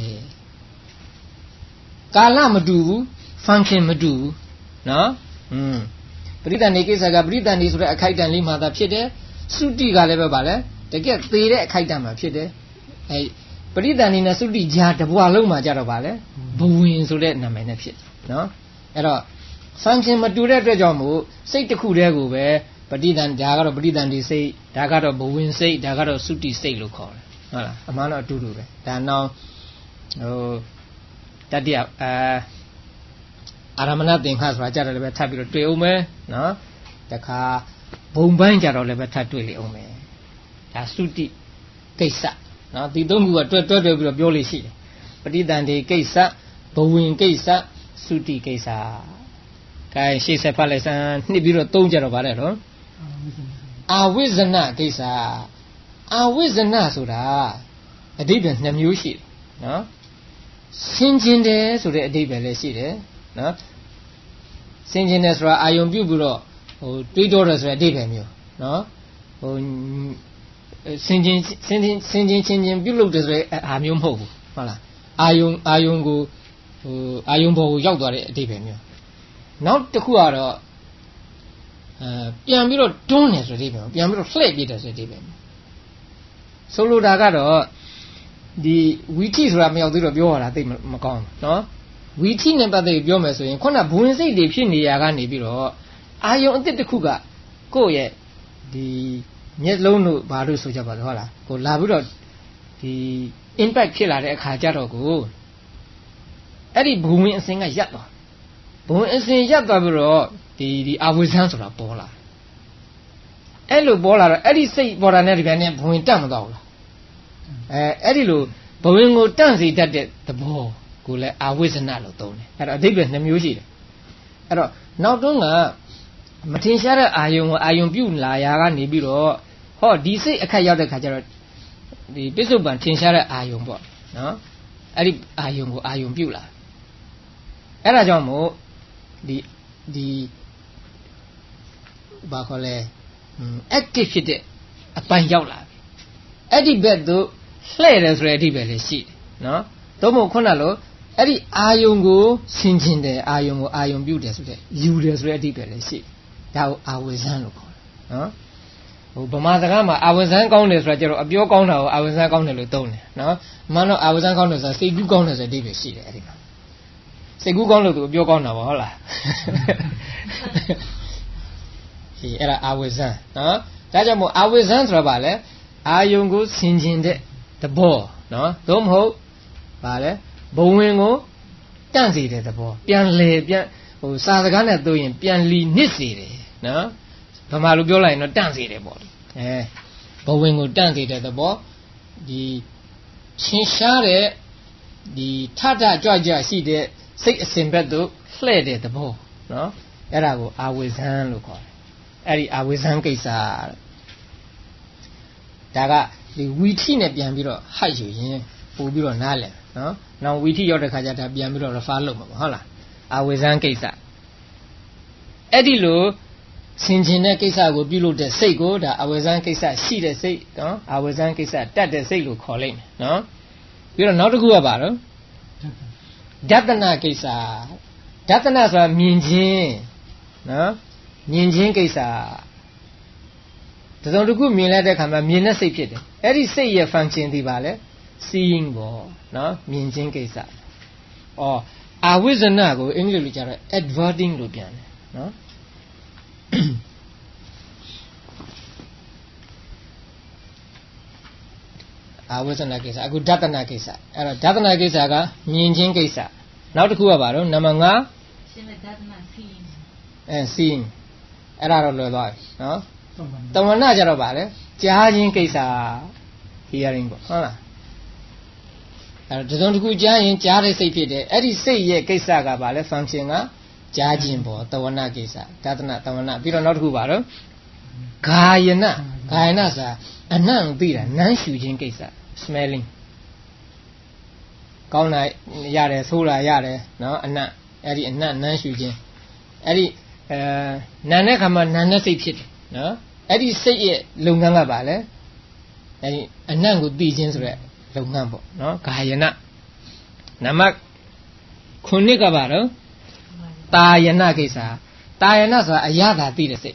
ကာလမတူဘူး function မတူဘူးနော်อืมပဋိသန္ဓေကိစ္စကပဋိသန္ဓေဆိုတဲ့အခိုက်အတန့်လေးမှသာဖြစ်တယ်သုတိကလည်းပဲဗာလဲတကယ်သေတဲ့အခိုက်အတန့်မှာဖြစ်တယ်အဲပဋိသန္ဓေနဲ့သုတိကြားတဘွားလုံးမှာကြတော့ဗာလဲဘဝင်ဆိုတဲ့နာမည်နဲ့ဖြစ်နော်အဲ့တော့ function မတူတဲ့အတွက်ကြောင့်မို့စိတ်တစ်ခုတည်းကိုပဲပဋိသန္ဓေဒါကတော့ပဋိသန္ဓေစိတ်ဒါကတော့ဘဝင်စိတ်ဒါကတော့သုတိစိတ်လို့ခေါ်တယ်ဟုတ်လားအမှန်တော့အတူတူပဲဒါနောက်ဟိုတတိယအာအာရမဏသင်္ခါဆိုတာကြတော့လည်းပဲထပ်ပြီးတော့တွေ့အောင်မယ်နော်တခါဘုံပိုင်းကြတော့လည်းပဲထပ်တွေ့လိမ့်အောင်မယ်ဒါသုတိကိစ္စနော်ဒီသုံးခုကတွဲတွဲတွဲပြီးတော့ပြောလို့ရှိတယ်ပဋိသန္ဓေကိစ္စဘဝင်ကိစ္စသုတိကိစ္စကဲရှေ့ဆက်ဖတ်လိုက်စမ်းနှစ်ပြီးတော့သုံးကြတော့ဗါလဲတော့အာဝိဇ္ဇနကိစ္စအာဝိဇ္ဇနဆိုတာအဓိပ္ပာယ်နှစ်မျိုးရှိတယ်နော်ဆင်ခြင်တယ်ဆိုတဲ့အဓိပ္ပာယ်လည်းရှိတယ်နော်ဆင်ခြင်တယ်ဆိုတာအာယုံပြုတ်ပြီးတော့ဟိုတွေးတောတယ်ဆိုတဲ့အဓိပ္ပာယ်မျိုးနော်ဟိုဆင်ခြင်ဆင်ခြင်ဆင်ခြင်ချင်းချင်းပြုတ်လို့တယ်ဆိုတဲ့အာမျိုးမဟုတ်ဘူးဟုတ်လားအာယုံအာယုံကိုဟိုအာယုံဘောကိုရောက်သွားတဲ့အဓိပ္ပာယ်မျိုးနောက်တစ်ခုကတော့အဲပြန်ပြီးတော့တွန်းတယ်ဆိုတဲ့အဓိပ္ပာယ်ပြန်ပြီးတော့လှည့်ပြတယ်ဆိုတဲ့အဓိပ္ပာယ်ဆိုလိုတာကတော့ဒီဝီထိဆိုတာမရောက်သေးတော့ပြောရတာသိမကောင်းဘူးနော်ဝီထိနဲ့ပတ်သက်ပြီးပြောမယ်ဆိုရင်ခုနဘဝင်စိတ်တွေဖြစ်နေရကနေပြီးတော့အာယုံအစ်တစ်ခုကကိုယ့်ရဲ့ဒီမျက်လုံးတို့ဘာလို့ဆိုကြပါလဲဟုတ်လားကိုလာပြီးတော့ဒီ impact ဖြစ်လာတဲ့အခါကျတော့ကိုအဲ့ဒီဘဝင်အစဉ်ကရပ်သွားဘဝင်အစဉ်ရပ်သွားပြီးတော့ဒီဒီအဝိဇ္ဇန်ဆိုတာပေါ်လာအဲ့လိုပေါ်လာတော့အဲ့ဒီစိတ်ပေါ်တာနဲ့ဒီပြန်နဲ့ဘဝင်တက်မသွားဘူးလားအဲအဲ့ဒီလိုဘဝင်ကိုတန့်စီတတ်တဲ့သဘောကိုလည်းအဝိဇ္ဇနလို့သုံးတယ်အဲ့တော့အဓိပ္ပာယ်နှစ်မျိုးရှိတယ်အဲ့တော့နောက်တွန်းကမထင်ရှားတဲ့အာယုံကိုအာယုံပြုတ်လာရာကနေပြီးတော့ဟောဒီစိတ်အခက်ရောက်တဲ့ခါကျတော့ဒီပစ္စုပန်ထင်ရှားတဲ့အာယုံပေါ့နော်အဲ့ဒီအာယုံကိုအာယုံပြုတ်လာအဲ့ဒါကြောင့်မို့ဒီဒီဘာခေါ်လဲ active ဖြစ်တဲ့အပိုင်းရောက်လာပြီအဲ့ဒီဘက်သို့လှည့်တယ်ဆိုတဲ့အဓိပ္ပာယ်လေးရှိတယ်နော်သို့မဟုတ်ခုနလိုအဲ့ဒီအာယုံကိုဆင်ခြင်တယ်အာယုံကိုအာယုံပြုတ်တယ်ဆိုတဲ့ယူတယ်ဆိုတဲ့အဓိပ္ပာယ်လေးရှိတယ်ဒါကိုအာဝိဇ္ဇန်လို့ခေါ်တယ်နော်ဟိုဗမာစကားမှာအာဝိဇ္ဇန်ကောင်းတယ်ဆိုတာကျတော့အပြောကောင်းတာကိုအာဝိဇ္ဇန်ကောင်းတယ်လို့သုံးတယ်နော်အမှန်တော့အာဝိဇ္ဇန်ကောင်းတယ်ဆိုတာစိတ်ကူးကောင်းတယ်ဆိုတဲ့အဓိပ္ပာယ်ရှိတယ်အဲ့ဒီမှာစိတ်ကူးကောင်းလို့သူအပြောကောင်းတာပါဟုတ်လားဟေးအဲ့ဒါအာဝိဇ္ဇန်နော်ဒါကြောင့်မို့အာဝိဇ္ဇန်ဆိုတာဗာလဲအာယုံကိုဆင်ခြင်တဲ့သဘောနော်သို့မဟုတ်ဗာလဲဘဝင်ကိုတန့်စေတဲ့သဘောပြန်လေပြန်ဟိုစာစကားနဲ့သို့ရင်ပြန်လီနစ်စေတယ်နော်ဗမာလိုပြောလိုက်ရင်တော့တန့်စေတယ်ပေါ့အဲဘဝင်ကိုတန့်စေတဲ့သဘောဒီရှင်းရှားတဲ့ဒီထထကြွကြရှိတဲ့စိတ်အစဉ်ဘက်သို့လှည့်တဲ့သဘောနော်အဲ့ဒါကိုအာဝိဇံလို့ခေါ်တယ်အဲ့ဒီအာဝိဇံကိစ္စဒါကဒီဝီထိနဲ့ပြန်ပြီးတော့ဟိုက်ယူရင်ပို့ပြီးတော့နားလည်နော်နောက်ဝီထိရောက်တဲ့ခါကျဒါပြန်ပြီးတော့ refer လုပ်မှာပေါ့ဟုတ်လားအာဝိဇံကိစ္စအဲ့ဒီလိုဆင်ခြင်တဲ့ကိစ္စကိုပြုလုပ်တဲ့စိတ်ကိုဒါအာဝိဇံကိစ္စရှိတဲ့စိတ်နော်အာဝိဇံကိစ္စတတ်တဲ့စိတ်လို့ခေါ်လိုက်မယ်နော်ပြီးတော့နောက်တစ်ခုကပါတော့ဒသနာကိစ္စဒသနာဆိုတာမြင်ခြင်းနော်မြင်ခြင်းကိစ္စတစုံတစ်ခုမြင်လိုက်တဲ့အခါမှာမြင်တဲ့စိတ်ဖြစ်တယ်အဲ့ဒီစိတ်ရဲ့ function ဒီပါလေ seeing ပေါ့နော်မြင်ခြင်းကိစ္စအော်အာဝိဇ္ဇနာကိုအင်္ဂလိပ်လိုကျတော့ adverting လို့ပြန်တယ်နော်အာဝိဇ္ဇနာကိစ္စအခုဒသနာကိစ္စအဲ့တော့ဒသနာကိစ္စကမြင်ခြင်းကိစ္စနောက်တစ်ခုကပါတော့နံပါတ်၅ရှင်ဒသနာ seeing အဲ seeing အဲ့ဒါတော့လွယ်သွားပြီနော်တဝနာကြတော့ပါလေကြားခြင်းကိစ္စ hearing ပေါ့ဟုတ်လားအဲ့တော့ဒီစုံတစ်ခုကြားရင်ကြားတဲ့စိတ်ဖြစ်တယ်အဲ့ဒီစိတ်ရဲ့ကိစ္စကပါလေ function ကကြားခြင်းပေါ့တဝနာကိစ္စဒသနာတဝနာပြီးတော့နောက်တစ်ခုပါတော့ဂာယနာဂာယနာဆိုတာအနံ့သိတာနမ်းရှူခြင်းကိစ္စ smelling ကောင်းတာရတယ်ဆိုးတာရတယ်နော်အနံ့အဲ့ဒီအနံ့နမ်းရှူခြင်းအဲ့ဒီအဲနာတဲ့ခါမှာနာတဲ့စိတ်ဖြစ်တယ်နော်အဲ့ဒီစိတ်ရဲ့လုပ်ငန်းကပါလေအဲ့ဒီအနံ့ကိုသိခြင်းဆိုတဲ့လုပ်ငန်းပေါ့နော်ဂာယနာနံပါတ်ခုနှစ်ကပါတော့တာယနာကိစ္စတာယနာဆိုတာအရသာသိတဲ့စိတ်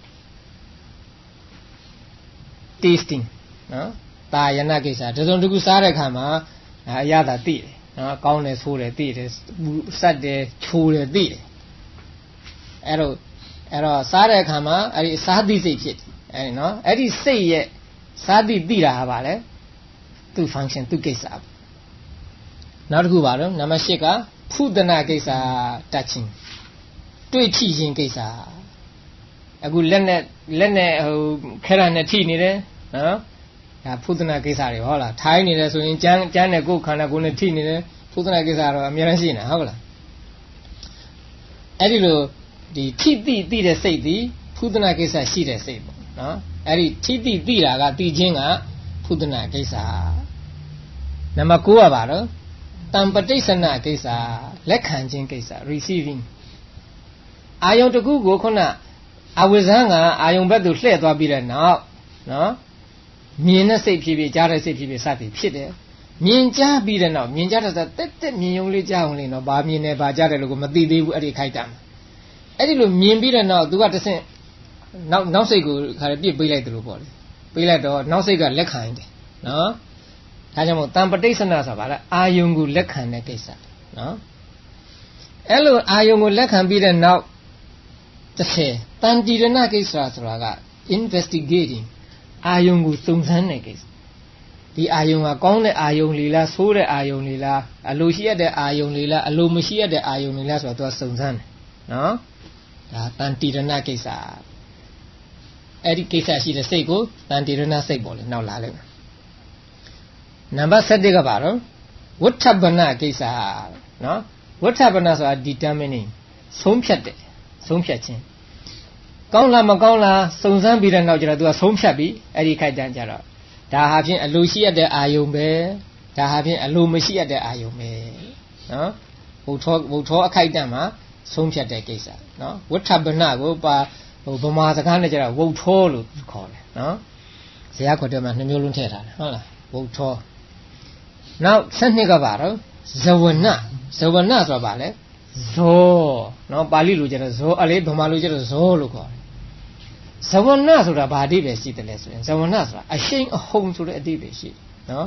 tasting နော်တာယနာကိစ္စတစုံတစ်ခုစားတဲ့အခါမှာအရသာသိတယ်နော်ကောင်းတယ်ဆိုးတယ်သိတယ်စက်တယ်ချိုးတယ်သိတယ်အဲ့တော့အဲ့တော့စားတဲ့အခါမှာအဲ့ဒီစားသိစိတ်ဖြစ်အဲ့နော်အဲ့ဒီစိတ်ရဲ့စားသိသိတာဟာပါလေသူ့ function သူ့ကိစ္စနောက်တစ်ခုပါတော့နံပါတ်၈ကဖုဒနာကိစ္စ touching တွေ့ထိခြင်းကိစ္စအခုလက်နဲ့လက်နဲ့ဟိုခဲရနဲ့ထိနေတယ်နော်ဒါဖုဒနာကိစ္စတွေဟုတ်လားထိုင်းနေတယ်ဆိုရင်ကျန်းကျန်းနဲ့ကိုယ်ခန္ဓာကိုယ်နဲ့ထိနေတယ်ဖုဒနာကိစ္စတော့အများကြီးရှိနေဟုတ်လားအဲ့ဒီလိုဒီထိတိတိတဲ့စိတ်ဒီဖုဒနာကိစ္စရှိတဲ့စိတ်ပေါ့နော်အဲ့ဒီထိတိတိတာကတိခြင်းကဖုဒနာကိစ္စနံပါတ်၉ကပါတော့တံပဋိစ္စနာကိစ္စလက်ခံခြင်းကိစ္စ receiving အာယုံတစ်ခုကိုခုနအဝိဇ္ဇံကအာယုံဘက်သို့လှည့်သွားပြီးတဲ့နောက်နော်မြင်တဲ့စိတ်ဖြစ်ဖြစ်ကြားတဲ့စိတ်ဖြစ်ဖြစ်စသည်ဖြစ်တယ်မြင်ကြားပြီးတဲ့နောက်မြင်ကြားတဲ့တက်တက်မြင်ုံလေးကြားအောင်လေးနော်ဘာမြင်နေဘာကြားတယ်လို့ကိုမသိသေးဘူးအဲ့ဒီခိုက်တာအဲ့ဒီလိုမြင်ပြီးတဲ့နောက်သူကတဆင့်နောက်နောက်စိတ်ကိုခါရပြစ်ပေးလိုက်တယ်လို့ပေါ့လေပေးလိုက်တော့နောက်စိတ်ကလက်ခံတယ်နော်ဒါကြောင့်မို့တံပဋိစ္စနာဆိုတာဗါလားအာယုံကိုလက်ခံတဲ့ကိစ္စနော်အဲ့လိုအာယုံကိုလက်ခံပြီးတဲ့နောက်တစ်ဆယ်တန်တိရဏကိစ္စဆိုတာက investigating အာယုံကိုစုံစမ်းတဲ့ကိစ္စဒီအာယုံကကောင်းတဲ့အာယုံလေလားဆိုးတဲ့အာယုံလေလားအလိုရှိရတဲ့အာယုံလေလားအလိုမရှိရတဲ့အာယုံလေလားဆိုတော့သူကစုံစမ်းတယ်နော်ဒါတန်တိရဏကိစ္စအဲ့ဒီကိစ္စရှိတဲ့စိတ်ကိုတန်တိရဏစိတ်ပေါ့လေနောက်လာလိုက်နံပါတ်၁၁ကပါတော့ဝဋ္ဌပနကိစ္စနော်ဝဋ္ဌပနဆိုတာ determining ဆုံးဖြတ်တယ်ဆုံးဖြတ်ခြင်းကောင်းလားမကောင်းလားစုံစမ်းပြီးတဲ့နောက်ကျတော့ तू ကဆုံးဖြတ်ပြီးအဲ့ဒီခိုက်တန်းကြတော့ဒါဟာဖြင့်အလိုရှိရတဲ့အာယုံပဲဒါဟာဖြင့်အလိုမရှိရတဲ့အာယုံပဲနော်ဘုထောဘုထောအခိုက်တန်းမှာဆုံးဖြတ်တဲ့ကိစ္စနော်ဝဋ္ဌပနကိုပါဟိုဗမာစကားနဲ့ကျတော့ဝုတ်ထောလို့ခေါ်တယ်နော်ဇေယျခေါ်တဲ့မှာနှမျိုးလုံးထည့်ထားတယ်ဟုတ်လားဝုတ်ထောနောက်၁၂ကပါတော့ဇဝနဇဝနဆိုတာဗာလဲဇောနော်ပါဠိလိုကျတော့ဇောအလေးဗမာလိုကျတော့ဇောလို့ခေါ်တယ်ဇဝနဆိုတာဘာအဓိပ္ပာယ်ရှိတယ်လဲဆိုရင်ဇဝနဆိုတာအရှိန်အဟုန်ဆိုတဲ့အဓိပ္ပာယ်ရှိနော်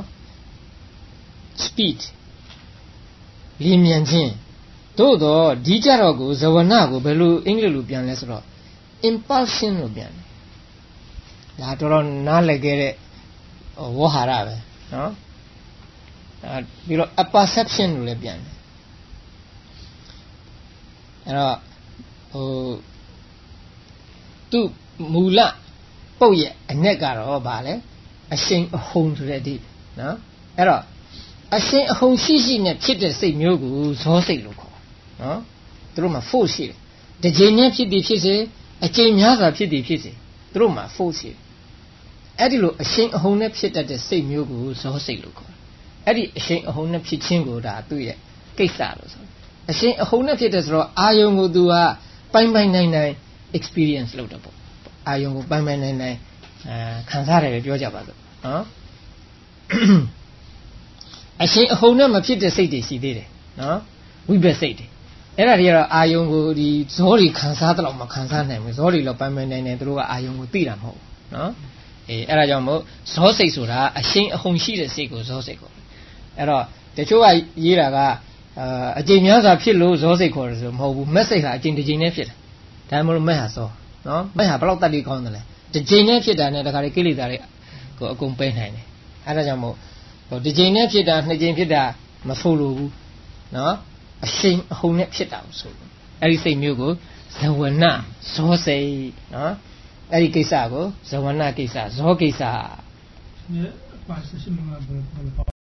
speed လင်းမြန်ခြင်းသို့တော့ဒီကြတော့ကိုဇဝနကိုဘယ်လိုအင်္ဂလိပ်လိုပြန်လဲဆိုတော့ impulsion လို့ပြန်တယ်ဒါတော်တော်နားလည်ခဲ့တဲ့ဝေါဟာရပဲနော်အဲပြီးတော့ a perception လို့လည်းပြန်တယ်အဲ့တော့ဟိုသူ့မူလပုတ်ရဲ့အ내ကတော့ဗာလဲအရှိန်အဟုန်ဆိုတဲ့အဓိပ္ပာယ်နော်အဲ့တော့အရှင်အဟုန်ရှိရှိနဲ့ဖြစ်တဲ့စိတ်မျိုးကိုဇောစိတ်လို့ခေါ်နော်သူတို့မှာ force ရှိတယ်တစ်ချိန်နဲ့ဖြစ်သည်ဖြစ်စေအချိန်များစွာဖြစ်သည်ဖြစ်စေသူတို့မှာ force ရှိတယ်အဲ့ဒီလိုအရှင်အဟုန်နဲ့ဖြစ်တတ်တဲ့စိတ်မျိုးကိုဇောစိတ်လို့ခေါ်တယ်အဲ့ဒီအရှင်အဟုန်နဲ့ဖြစ်ခြင်းကိုဒါသူ့ရဲ့ကိစ္စလို့ဆိုအရှင်အဟုန်နဲ့ဖြစ်တဲ့ဆိုတော့အာယုံကိုသူကပိုင်းပိုင်းနိုင်နိုင် experience လုပ်တယ်ပေါ့အာယုံကိုပိုင်းပိုင်းနိုင်နိုင်အဲခံစားတယ်ပဲပြောကြပါစို့နော်အရှင်အဟုန်နဲ့မဖြစ်တဲ့စိတ်တွေရှိသေးတယ်နော်ဝိပဿစိတ်တွေအဲ့ဒါတွေကတော့အာယုံကိုဒီဇောတွေခံစားတော့မခံစားနိုင်ဘူးဇောတွေတော့ပိုင်းပိုင်းနိုင်နိုင်သူတို့ကအာယုံကိုသိတာမဟုတ်ဘူးနော်အေးအဲ့ဒါကြောင့်မို့ဇောစိတ်ဆိုတာအရှင်အဟုန်ရှိတဲ့စိတ်ကိုဇောစိတ်ခေါ်အဲ့တော့တချို့ကရေးတာကအအကျင့်များစွာဖြစ်လို့ဇောစိတ်ခေါ်တယ်ဆိုမဟုတ်ဘူးမက်စိတ်ဟာအကျင့်တစ်ချိန်နဲ့ဖြစ်တယ်ဒါမှမဟုတ်မက်ဟာဇောနော်မက်ဟာဘယ်လောက်တတ်ပြီးကောင်းတယ်လဲတစ်ချိန်နဲ့ဖြစ်တာနဲ့တခါလေကိလေသာတွေကိုအကုန်ပေးနိုင်တယ်အဲ့ဒါကြောင့်မို့ဟိုတစ်ချိန်နဲ့ဖြစ်တာနှစ်ချိန်ဖြစ်တာမဆိုလိုဘူးနော်အရှင်အဟုန်နဲ့ဖြစ်တာဆိုလို့အဲ့ဒီစိတ်မျိုးကိုဇဝနဇောစိတ်နော်အဲ့ဒီကိစ္စကိုဇဝနကိစ္စဇောကိစ္စ你把事情嘛不不